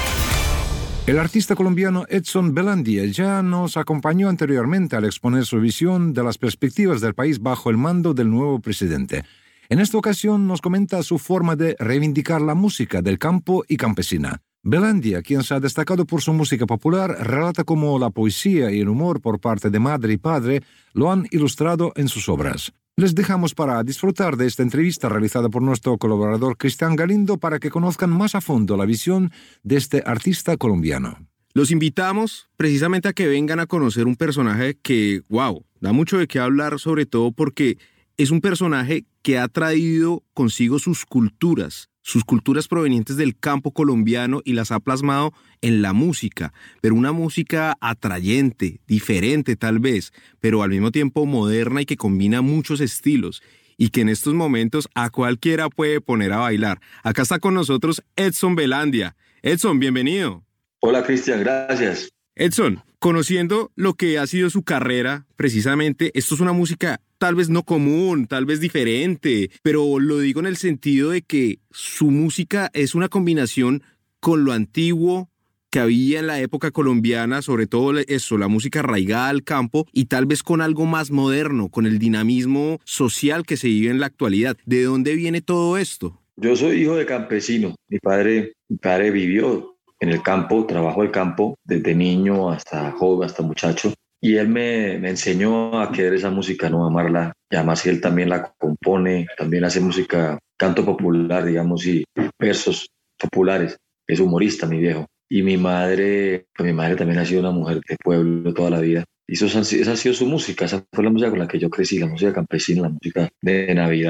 El artista colombiano Edson Belandia ya nos acompañó anteriormente al exponer su visión de las perspectivas del país bajo el mando del nuevo presidente. En esta ocasión nos comenta su forma de reivindicar la música del campo y campesina. Belandia, quien se ha destacado por su música popular, relata cómo la poesía y el humor por parte de madre y padre lo han ilustrado en sus obras. Les dejamos para disfrutar de esta entrevista realizada por nuestro colaborador Cristian Galindo para que conozcan más a fondo la visión de este artista colombiano. Los invitamos precisamente a que vengan a conocer un personaje que, wow, da mucho de qué hablar, sobre todo porque es un personaje que ha traído consigo sus culturas, sus culturas provenientes del campo colombiano y las ha plasmado en la música, pero una música atrayente, diferente tal vez, pero al mismo tiempo moderna y que combina muchos estilos y que en estos momentos a cualquiera puede poner a bailar. Acá está con nosotros Edson Belandia. Edson, bienvenido. Hola Cristian, gracias. Edson, conociendo lo que ha sido su carrera, precisamente, esto es una música tal vez no común, tal vez diferente, pero lo digo en el sentido de que su música es una combinación con lo antiguo que había en la época colombiana, sobre todo eso, la música arraigada al campo, y tal vez con algo más moderno, con el dinamismo social que se vive en la actualidad. ¿De dónde viene todo esto? Yo soy hijo de campesino. Mi padre, mi padre vivió en el campo, trabajó el campo desde niño hasta joven, hasta muchacho. Y él me, me enseñó a querer esa música, ¿no? A amarla. Y además él también la compone, también hace música, canto popular, digamos, y versos populares. Es humorista, mi viejo. Y mi madre, pues mi madre también ha sido una mujer de pueblo toda la vida. Y eso, esa ha sido su música, esa fue la música con la que yo crecí, la música campesina, la música de Navidad.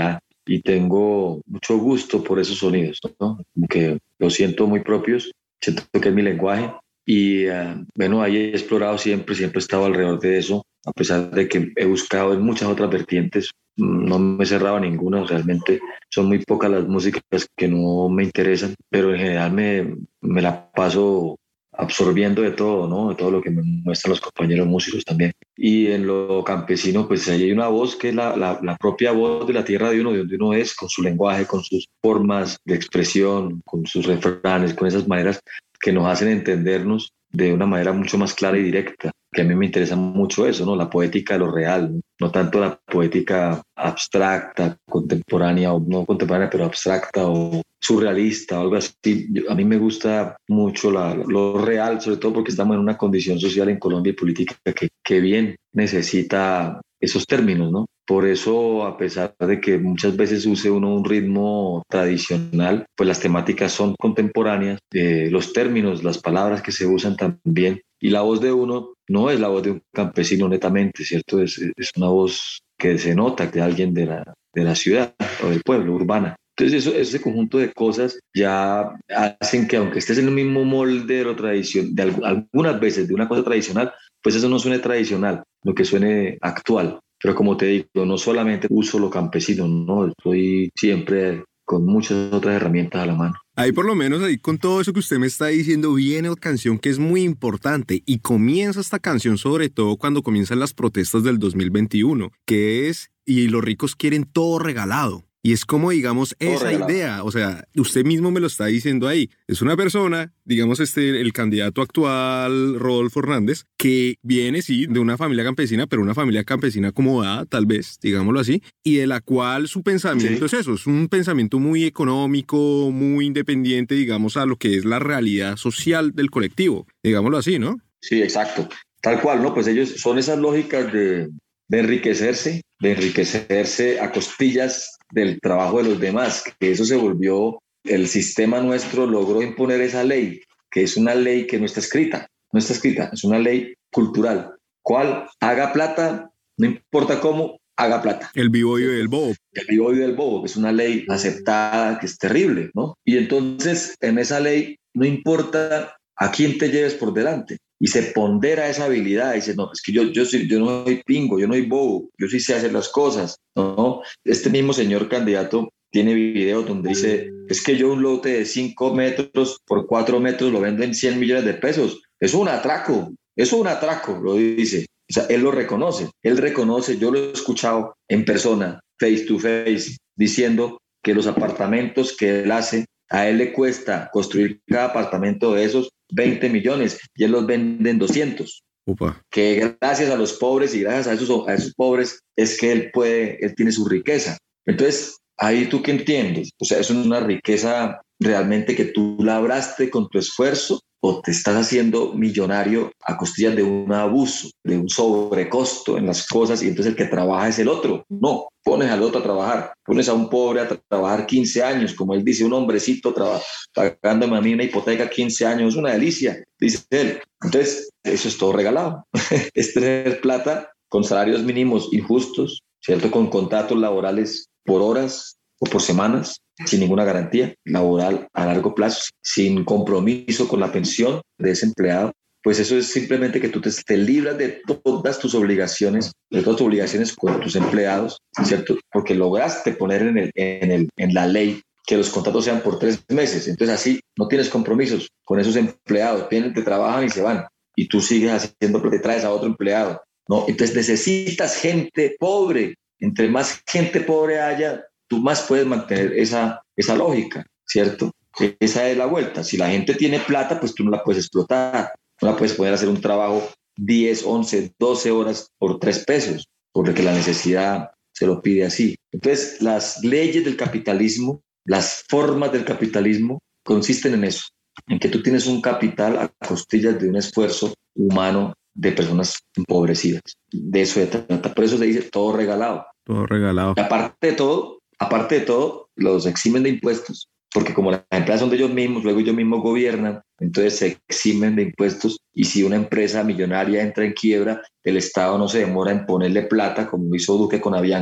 y tengo mucho gusto por esos sonidos, ¿no? Como que los siento muy propios, siento que es mi lenguaje y uh, bueno, ahí he explorado siempre, siempre he estado alrededor de eso, a pesar de que he buscado en muchas otras vertientes, no me he cerrado a ninguna, realmente son muy pocas las músicas que no me interesan, pero en general me, me la paso absorbiendo de todo, ¿no? De todo lo que me muestran los compañeros músicos también. Y en lo campesino, pues ahí hay una voz que es la, la, la propia voz de la tierra de uno, de donde uno es, con su lenguaje, con sus formas de expresión, con sus refranes, con esas maneras que nos hacen entendernos de una manera mucho más clara y directa, que a mí me interesa mucho eso, ¿no? La poética de lo real, no, no tanto la poética abstracta, contemporánea, o no contemporánea, pero abstracta o surrealista o algo así. A mí me gusta mucho la, lo real, sobre todo porque estamos en una condición social en Colombia y política que, que bien necesita esos términos, ¿no? Por eso, a pesar de que muchas veces use uno un ritmo tradicional, pues las temáticas son contemporáneas, eh, los términos, las palabras que se usan también, y la voz de uno no es la voz de un campesino netamente, ¿cierto? Es, es una voz que se nota de alguien de la, de la ciudad o del pueblo, urbana. Entonces, eso, ese conjunto de cosas ya hacen que, aunque estés en el mismo molde de lo tradicional, de alg- algunas veces de una cosa tradicional, pues eso no suene tradicional, lo que suene actual. Pero como te digo, no solamente uso lo campesino, no, estoy siempre con muchas otras herramientas a la mano. Ahí por lo menos, ahí con todo eso que usted me está diciendo, viene otra canción que es muy importante y comienza esta canción sobre todo cuando comienzan las protestas del dos mil veintiuno, que es "Y los ricos quieren todo regalado". Y es como, digamos, Todo esa regalado. idea, o sea, usted mismo me lo está diciendo ahí. Es una persona, digamos, este, el candidato actual, Rodolfo Hernández, que viene, sí, de una familia campesina, pero una familia campesina acomodada, tal vez, digámoslo así, y de la cual su pensamiento Sí. es eso, es un pensamiento muy económico, muy independiente, digamos, a lo que es la realidad social del colectivo, digámoslo así, ¿no? Sí, exacto. Tal cual, ¿no? Pues ellos son esas lógicas de, de enriquecerse, de enriquecerse a costillas del trabajo de los demás, que eso se volvió, el sistema nuestro logró imponer esa ley, que es una ley que no está escrita, no está escrita, es una ley cultural. ¿Cuál? Haga plata, no importa cómo, haga plata. El vivo y el bobo. El vivo y del bobo, que es una ley aceptada, que es terrible, ¿no? Y entonces, en esa ley, no importa a quién te lleves por delante. Y se pondera esa habilidad. Y dice, no, es que yo, yo, soy, yo no soy pingo, yo no soy bobo, yo sí sé hacer las cosas, ¿no? Este mismo señor candidato tiene videos donde dice, es que yo un lote de cinco metros por cuatro metros lo vendo en cien millones de pesos. Es un atraco, es un atraco, lo dice. O sea, él lo reconoce, él reconoce, yo lo he escuchado en persona, face to face, diciendo que los apartamentos que él hace, a él le cuesta construir cada apartamento de esos veinte millones y él los vende en doscientos. Upa. Que gracias a los pobres y gracias a esos, a esos pobres es que él puede, él tiene su riqueza. Entonces, ahí tú qué entiendes, o sea, eso es una riqueza realmente que tú labraste con tu esfuerzo o te estás haciendo millonario a costillas de un abuso, de un sobrecosto en las cosas y entonces el que trabaja es el otro. No, pones al otro a trabajar, pones a un pobre a tra- trabajar quince años, como él dice, un hombrecito traba- pagándome a mí una hipoteca quince años, es una delicia, dice él. Entonces, eso es todo regalado. Es tener plata con salarios mínimos injustos, ¿cierto? Con contratos laborales por horas o por semanas, sin ninguna garantía laboral a largo plazo, sin compromiso con la pensión de ese empleado. Pues eso es simplemente que tú te, te libras de todas tus obligaciones, de todas tus obligaciones con tus empleados, ¿cierto? Porque lograste poner en, el, en, el, en la ley que los contratos sean por tres meses. Entonces así no tienes compromisos con esos empleados, vienen, te trabajan y se van. Y tú sigues haciendo, pero te traes a otro empleado, ¿no? Entonces necesitas gente pobre. Entre más gente pobre haya, tú más puedes mantener esa, esa lógica, ¿cierto? Esa es la vuelta. Si la gente tiene plata, pues tú no la puedes explotar. No la puedes poner a hacer un trabajo diez, once, doce horas por tres pesos, porque la necesidad se lo pide así. Entonces, las leyes del capitalismo, las formas del capitalismo consisten en eso, en que tú tienes un capital a costillas de un esfuerzo humano de personas empobrecidas. De eso se trata. Por eso se dice todo regalado. Todo regalado. Y aparte de todo, aparte de todo, los eximen de impuestos, porque como las empresas son de ellos mismos, luego ellos mismos gobiernan, entonces se eximen de impuestos y si una empresa millonaria entra en quiebra, el Estado no se demora en ponerle plata, como hizo Duque con Avianca,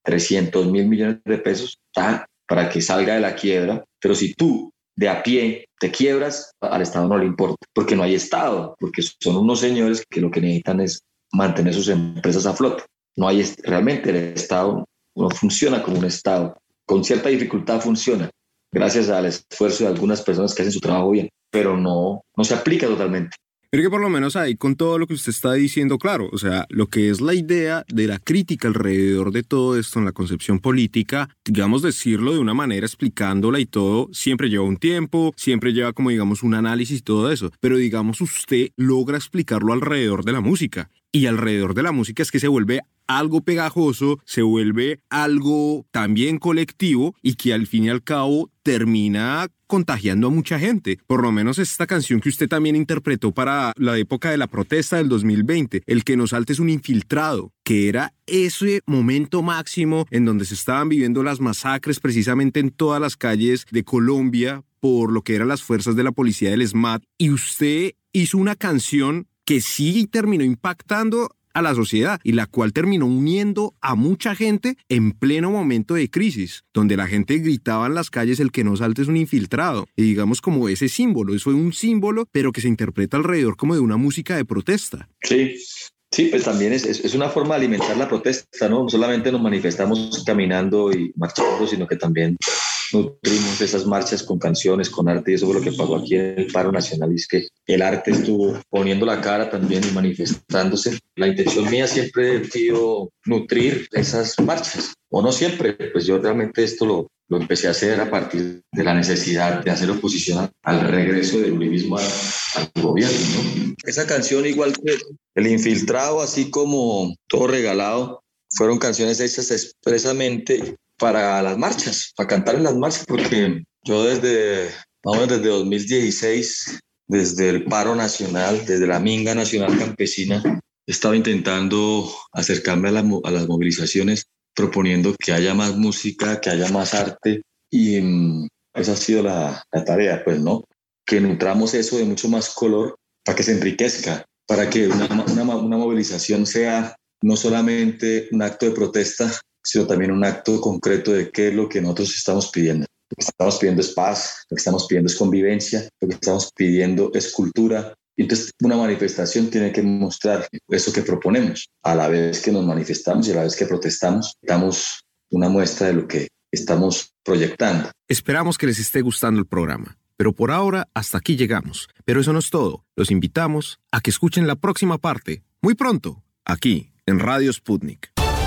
trescientos mil millones de pesos ta, para que salga de la quiebra, pero si tú de a pie te quiebras, al Estado no le importa, porque no hay Estado, porque son unos señores que lo que necesitan es mantener sus empresas a flote. No hay, realmente el Estado no funciona como un Estado, con cierta dificultad funciona, gracias al esfuerzo de algunas personas que hacen su trabajo bien, pero no, no se aplica totalmente. Pero que por lo menos ahí con todo lo que usted está diciendo, claro, o sea, lo que es la idea de la crítica alrededor de todo esto en la concepción política, digamos decirlo de una manera explicándola y todo, siempre lleva un tiempo, siempre lleva como digamos un análisis y todo eso, pero digamos usted logra explicarlo alrededor de la música. Y alrededor de la música es que se vuelve algo pegajoso, se vuelve algo también colectivo y que al fin y al cabo termina contagiando a mucha gente. Por lo menos esta canción que usted también interpretó para la época de la protesta del dos mil veinte, El que nos salte es un infiltrado, que era ese momento máximo en donde se estaban viviendo las masacres precisamente en todas las calles de Colombia por lo que eran las fuerzas de la policía del SMAT, y usted hizo una canción que sí terminó impactando a la sociedad y la cual terminó uniendo a mucha gente en pleno momento de crisis, donde la gente gritaba en las calles el que no salte es un infiltrado, y digamos como ese símbolo, eso es un símbolo, pero que se interpreta alrededor como de una música de protesta. Sí, sí, pues también es, es, es una forma de alimentar la protesta, ¿no? No solamente nos manifestamos caminando y marchando, sino que también nutrimos esas marchas con canciones, con arte, y eso fue lo que pasó aquí en el paro nacional, y es que el arte estuvo poniendo la cara también y manifestándose. La intención mía siempre ha sido nutrir esas marchas, o no siempre, pues yo realmente esto lo, lo empecé a hacer a partir de la necesidad de hacer oposición al regreso del uribismo al, al gobierno, ¿no? Esa canción, igual que El infiltrado, así como Todo regalado, fueron canciones hechas expresamente para las marchas, para cantar en las marchas, porque yo desde, vamos, desde dos mil dieciséis, desde el paro nacional, desde la Minga Nacional Campesina, he estado intentando acercarme a, la, a las movilizaciones, proponiendo que haya más música, que haya más arte, y um, esa ha sido la, la tarea, pues, ¿no? Que nutramos eso de mucho más color para que se enriquezca, para que una, una, una movilización sea no solamente un acto de protesta, sino también un acto concreto de qué es lo que nosotros estamos pidiendo. Lo que estamos pidiendo es paz, lo que estamos pidiendo es convivencia, lo que estamos pidiendo es cultura. Y entonces una manifestación tiene que mostrar eso que proponemos. A la vez que nos manifestamos y a la vez que protestamos, damos una muestra de lo que estamos proyectando. Esperamos que les esté gustando el programa, pero por ahora hasta aquí llegamos. Pero eso no es todo. Los invitamos a que escuchen la próxima parte, muy pronto, aquí en Radio Sputnik.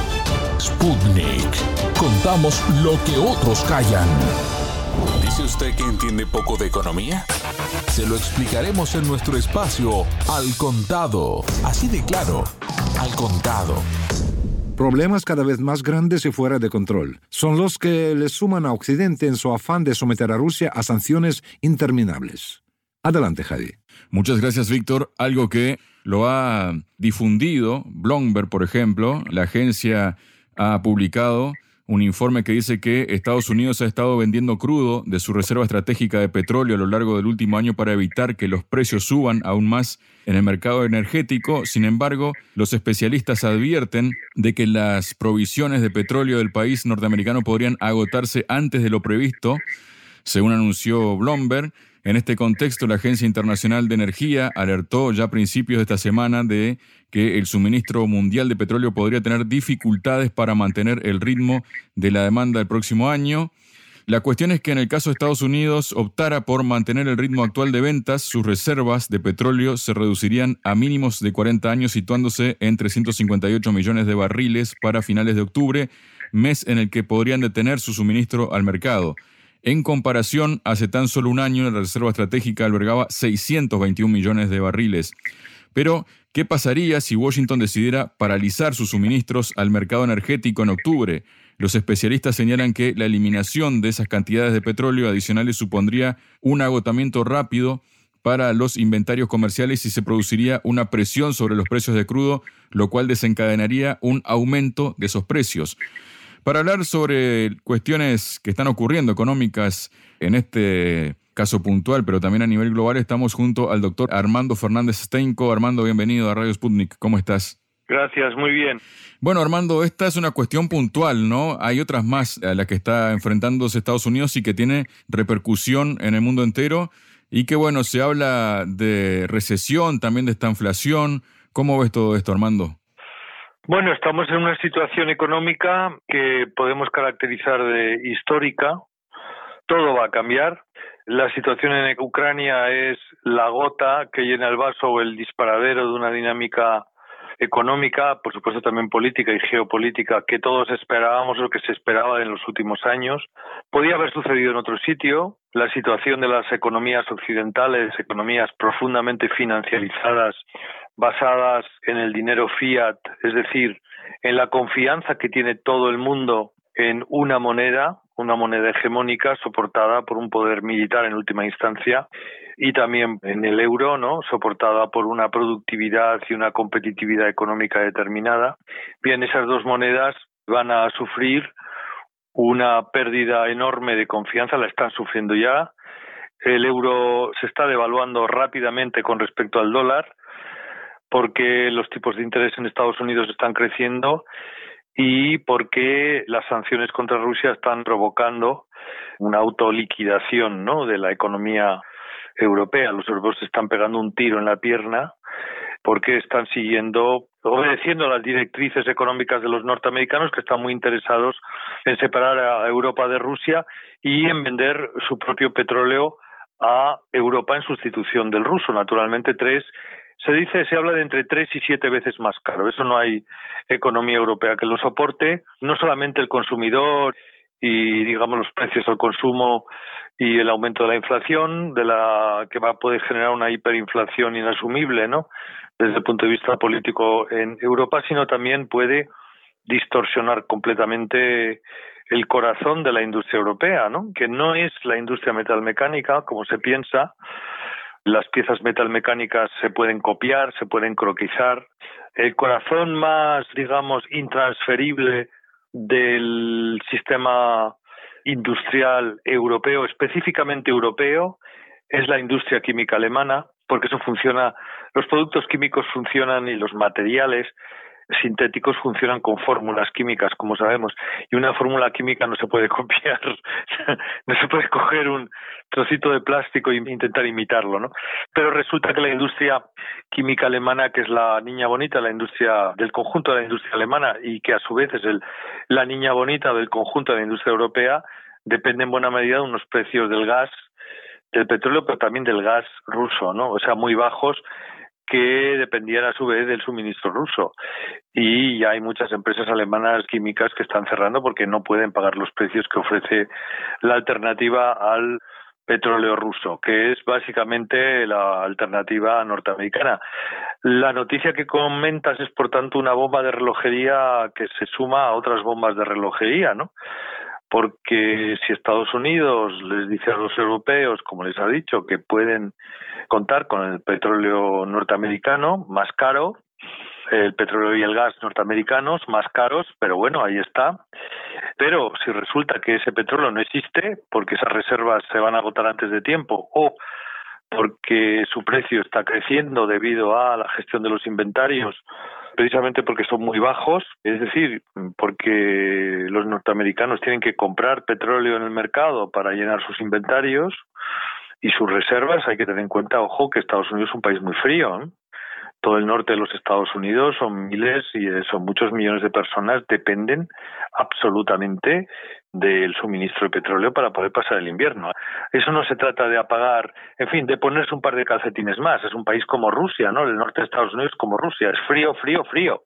Sputnik. Contamos lo que otros callan. ¿Dice usted que entiende poco de economía? Se lo explicaremos en nuestro espacio Al Contado. Así de claro, Al Contado. Problemas cada vez más grandes y fuera de control son los que le suman a Occidente en su afán de someter a Rusia a sanciones interminables. Adelante, Javi. Muchas gracias, Víctor. Algo que lo ha difundido Bloomberg, por ejemplo. La agencia ha publicado un informe que dice que Estados Unidos ha estado vendiendo crudo de su reserva estratégica de petróleo a lo largo del último año para evitar que los precios suban aún más en el mercado energético. Sin embargo, los especialistas advierten de que las provisiones de petróleo del país norteamericano podrían agotarse antes de lo previsto, según anunció Bloomberg. En este contexto, la Agencia Internacional de Energía alertó ya a principios de esta semana de que el suministro mundial de petróleo podría tener dificultades para mantener el ritmo de la demanda del próximo año. La cuestión es que en el caso de Estados Unidos optara por mantener el ritmo actual de ventas, sus reservas de petróleo se reducirían a mínimos de cuarenta años, situándose en trescientos cincuenta y ocho millones de barriles para finales de octubre, mes en el que podrían detener su suministro al mercado. En comparación, hace tan solo un año la reserva estratégica albergaba seiscientos veintiún millones de barriles. Pero, ¿qué pasaría si Washington decidiera paralizar sus suministros al mercado energético en octubre? Los especialistas señalan que la eliminación de esas cantidades de petróleo adicionales supondría un agotamiento rápido para los inventarios comerciales y se produciría una presión sobre los precios de crudo, lo cual desencadenaría un aumento de esos precios. Para hablar sobre cuestiones que están ocurriendo económicas en este caso puntual, pero también a nivel global, estamos junto al doctor Armando Fernández Steinco. Armando, bienvenido a Radio Sputnik. ¿Cómo estás? Gracias, muy bien. Bueno, Armando, esta es una cuestión puntual, ¿no? Hay otras más a las que está enfrentándose Estados Unidos y que tiene repercusión en el mundo entero. Y que, bueno, se habla de recesión, también de esta inflación. ¿Cómo ves todo esto, Armando? Bueno, estamos en una situación económica que podemos caracterizar de histórica. Todo va a cambiar. La situación en Ucrania es la gota que llena el vaso o el disparadero de una dinámica económica, por supuesto también política y geopolítica, que todos esperábamos, lo que se esperaba en los últimos años. Podía haber sucedido en otro sitio. La situación de las economías occidentales, economías profundamente financiarizadas, basadas en el dinero fiat, es decir, en la confianza que tiene todo el mundo en una moneda, una moneda hegemónica soportada por un poder militar en última instancia, y también en el euro, ¿no?, soportada por una productividad y una competitividad económica determinada. Bien, esas dos monedas van a sufrir una pérdida enorme de confianza, la están sufriendo ya. El euro se está devaluando rápidamente con respecto al dólar porque los tipos de interés en Estados Unidos están creciendo y porque las sanciones contra Rusia están provocando una autoliquidación, ¿no?, de la economía europea. Los europeos se están pegando un tiro en la pierna porque están siguiendo, obedeciendo las directrices económicas de los norteamericanos, que están muy interesados en separar a Europa de Rusia y en vender su propio petróleo a Europa en sustitución del ruso. Naturalmente, tres, se dice, se habla de entre tres y siete veces más caro. Eso no hay economía europea que lo soporte. No solamente el consumidor y, digamos, los precios al consumo y el aumento de la inflación, de la que va a poder generar una hiperinflación inasumible, ¿no?, desde el punto de vista político en Europa, sino también puede distorsionar completamente el corazón de la industria europea, ¿no?, que no es la industria metalmecánica, como se piensa. Las piezas metalmecánicas se pueden copiar, se pueden croquizar. El corazón más, digamos, intransferible del sistema industrial europeo, específicamente europeo, es la industria química alemana, porque eso funciona, los productos químicos funcionan y los materiales sintéticos funcionan con fórmulas químicas, como sabemos, y una fórmula química no se puede copiar, no se puede coger un trocito de plástico e intentar imitarlo, ¿no? Pero resulta que la industria química alemana, que es la niña bonita, la industria del conjunto de la industria alemana, y que a su vez es el, la niña bonita del conjunto de la industria europea, depende en buena medida de unos precios del gas, del petróleo, pero también del gas ruso, ¿no? O sea, muy bajos, que dependían a su vez del suministro ruso. Y ya hay muchas empresas alemanas químicas que están cerrando porque no pueden pagar los precios que ofrece la alternativa al petróleo ruso, que es básicamente la alternativa norteamericana. La noticia que comentas es, por tanto, una bomba de relojería que se suma a otras bombas de relojería, ¿no? Porque si Estados Unidos les dice a los europeos, como les ha dicho, que pueden contar con el petróleo norteamericano más caro, el petróleo y el gas norteamericanos más caros, pero bueno, ahí está. Pero si resulta que ese petróleo no existe, porque esas reservas se van a agotar antes de tiempo, o porque su precio está creciendo debido a la gestión de los inventarios, precisamente porque son muy bajos, es decir, porque los norteamericanos tienen que comprar petróleo en el mercado para llenar sus inventarios y sus reservas. Hay que tener en cuenta, ojo, que Estados Unidos es un país muy frío, ¿eh? Todo el norte de los Estados Unidos son miles y son muchos millones de personas, dependen absolutamente del suministro de petróleo para poder pasar el invierno. Eso no se trata de apagar, en fin, de ponerse un par de calcetines más. Es un país como Rusia, ¿no? El norte de Estados Unidos es como Rusia, es frío, frío, frío.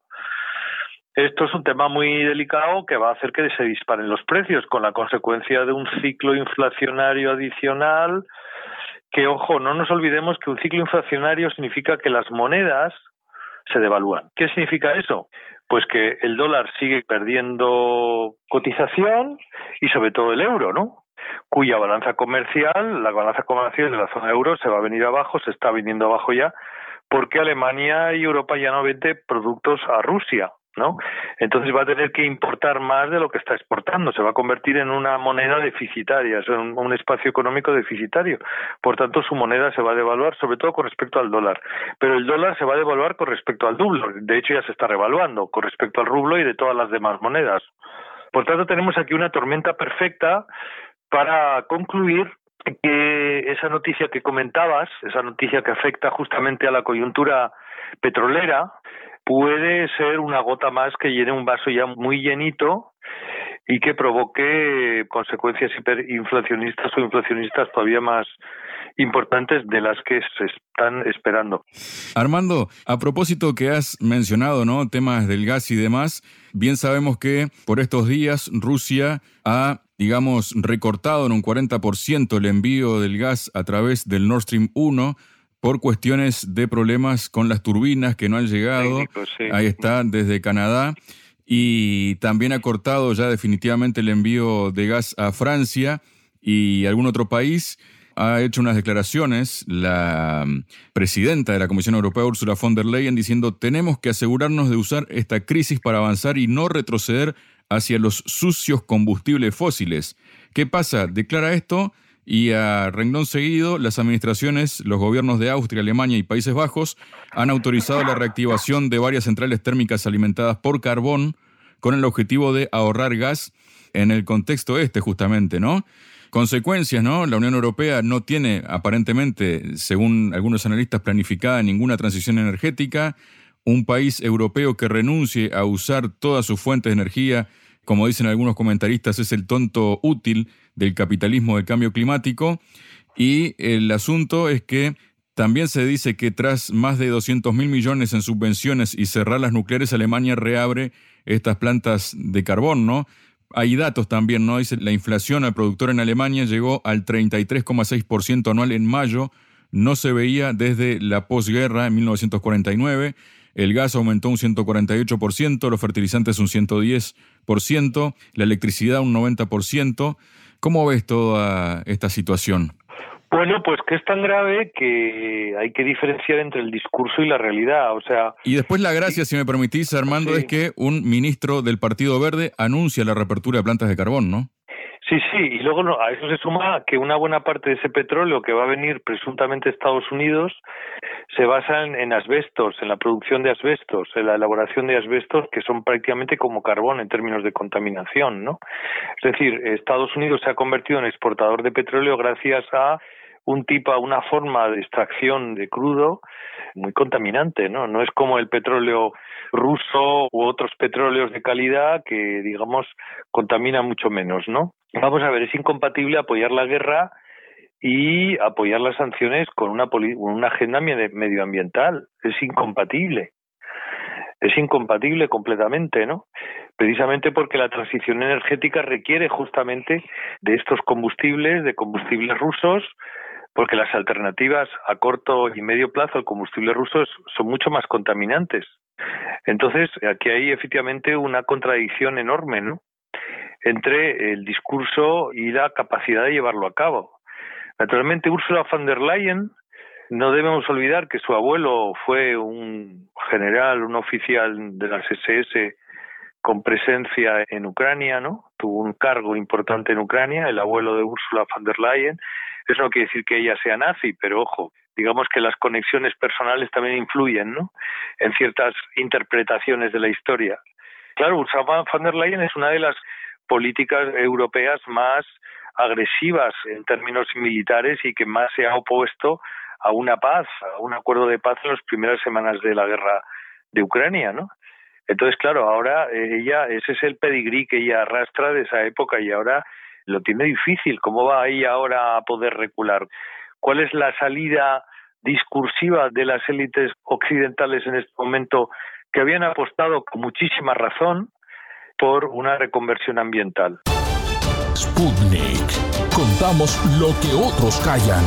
Esto es un tema muy delicado que va a hacer que se disparen los precios, con la consecuencia de un ciclo inflacionario adicional. Que, ojo, no nos olvidemos que un ciclo inflacionario significa que las monedas se devalúan. ¿Qué significa eso? Pues que el dólar sigue perdiendo cotización y sobre todo el euro, ¿no? Cuya balanza comercial, la balanza comercial de la zona euro se va a venir abajo, se está viniendo abajo ya, porque Alemania y Europa ya no vende productos a Rusia. ¿no? Entonces va a tener que importar más de lo que está exportando, se va a convertir en una moneda deficitaria, es un, un espacio económico deficitario. Por tanto, su moneda se va a devaluar, sobre todo con respecto al dólar. Pero el dólar se va a devaluar con respecto al rublo, de hecho ya se está revaluando con respecto al rublo y de todas las demás monedas. Por tanto, tenemos aquí una tormenta perfecta para concluir que esa noticia que comentabas, esa noticia que afecta justamente a la coyuntura petrolera, puede ser una gota más que llene un vaso ya muy llenito y que provoque consecuencias hiperinflacionistas o inflacionistas todavía más importantes de las que se están esperando. Armando, a propósito que has mencionado, ¿no?, temas del gas y demás, bien sabemos que por estos días Rusia ha, digamos, recortado en un cuarenta por ciento el envío del gas a través del Nord Stream uno por cuestiones de problemas con las turbinas que no han llegado. Técnico, sí. Ahí está, desde Canadá. Y también ha cortado ya definitivamente el envío de gas a Francia y algún otro país. Ha hecho unas declaraciones la presidenta de la Comisión Europea, Ursula von der Leyen, diciendo: tenemos que asegurarnos de usar esta crisis para avanzar y no retroceder hacia los sucios combustibles fósiles. ¿Qué pasa? Declara esto y a renglón seguido las administraciones, los gobiernos de Austria, Alemania y Países Bajos han autorizado la reactivación de varias centrales térmicas alimentadas por carbón con el objetivo de ahorrar gas en el contexto este justamente, ¿no? Consecuencias, ¿no? La Unión Europea no tiene, aparentemente, según algunos analistas, planificada ninguna transición energética. Un país europeo que renuncie a usar todas sus fuentes de energía, como dicen algunos comentaristas, es el tonto útil del capitalismo del cambio climático. Y el asunto es que también se dice que tras más de doscientos mil millones en subvenciones y cerrar las nucleares, Alemania reabre estas plantas de carbón, ¿no? Hay datos también, ¿no? Dice, la inflación al productor en Alemania llegó al treinta y tres coma seis por ciento anual en mayo. No se veía desde la posguerra en mil novecientos cuarenta y nueve. El gas aumentó un ciento cuarenta y ocho por ciento, los fertilizantes un ciento diez por ciento, la electricidad un noventa por ciento. ¿Cómo ves toda esta situación? Bueno, pues que es tan grave que hay que diferenciar entre el discurso y la realidad, o sea... Y después la gracia, si me permitís, Armando, sí, es que un ministro del Partido Verde anuncia la reapertura de plantas de carbón, ¿no? Sí, sí, y luego no, a eso se suma que una buena parte de ese petróleo que va a venir presuntamente de Estados Unidos se basa en, en asbestos, en la producción de asbestos, en la elaboración de asbestos que son prácticamente como carbón en términos de contaminación, ¿no? Es decir, Estados Unidos se ha convertido en exportador de petróleo gracias a un tipo, una forma de extracción de crudo muy contaminante, ¿no? No es como el petróleo ruso u otros petróleos de calidad que, digamos, contamina mucho menos, ¿no? Vamos a ver, es incompatible apoyar la guerra y apoyar las sanciones con una, poli- una agenda medioambiental. Es incompatible. Es incompatible completamente, ¿no? Precisamente porque la transición energética requiere justamente de estos combustibles, de combustibles rusos, porque las alternativas a corto y medio plazo al combustible ruso son mucho más contaminantes. Entonces, aquí hay efectivamente una contradicción enorme, ¿no?, entre el discurso y la capacidad de llevarlo a cabo. Naturalmente, Ursula von der Leyen, no debemos olvidar que su abuelo fue un general, un oficial de las ese ese con presencia en Ucrania, ¿no? Tuvo un cargo importante en Ucrania, el abuelo de Ursula von der Leyen. Eso no quiere decir que ella sea nazi, pero ojo, digamos que las conexiones personales también influyen, ¿no?, en ciertas interpretaciones de la historia. Claro, Ursula von der Leyen es una de las políticas europeas más agresivas en términos militares y que más se ha opuesto a una paz, a un acuerdo de paz en las primeras semanas de la guerra de Ucrania, ¿no? Entonces, claro, ahora ella, ese es el pedigrí que ella arrastra de esa época y ahora lo tiene difícil. ¿Cómo va ella ahora a poder recular? ¿Cuál es la salida discursiva de las élites occidentales en este momento que habían apostado con muchísima razón por una reconversión ambiental? Sputnik. Contamos lo que otros callan.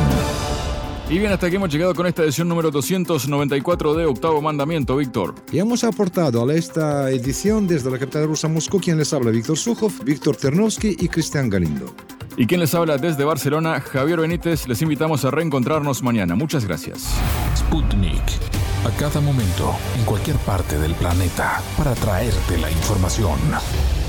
Y bien, hasta aquí hemos llegado con esta edición número doscientos noventa y cuatro de Octavo Mandamiento, Víctor. Y hemos aportado a esta edición desde la capital rusa Moscú, quien les habla, Víctor Sukhov, Víctor Ternovsky y Cristian Galindo. Y quien les habla desde Barcelona, Javier Benítez. Les invitamos a reencontrarnos mañana. Muchas gracias. Sputnik. A cada momento, en cualquier parte del planeta, para traerte la información.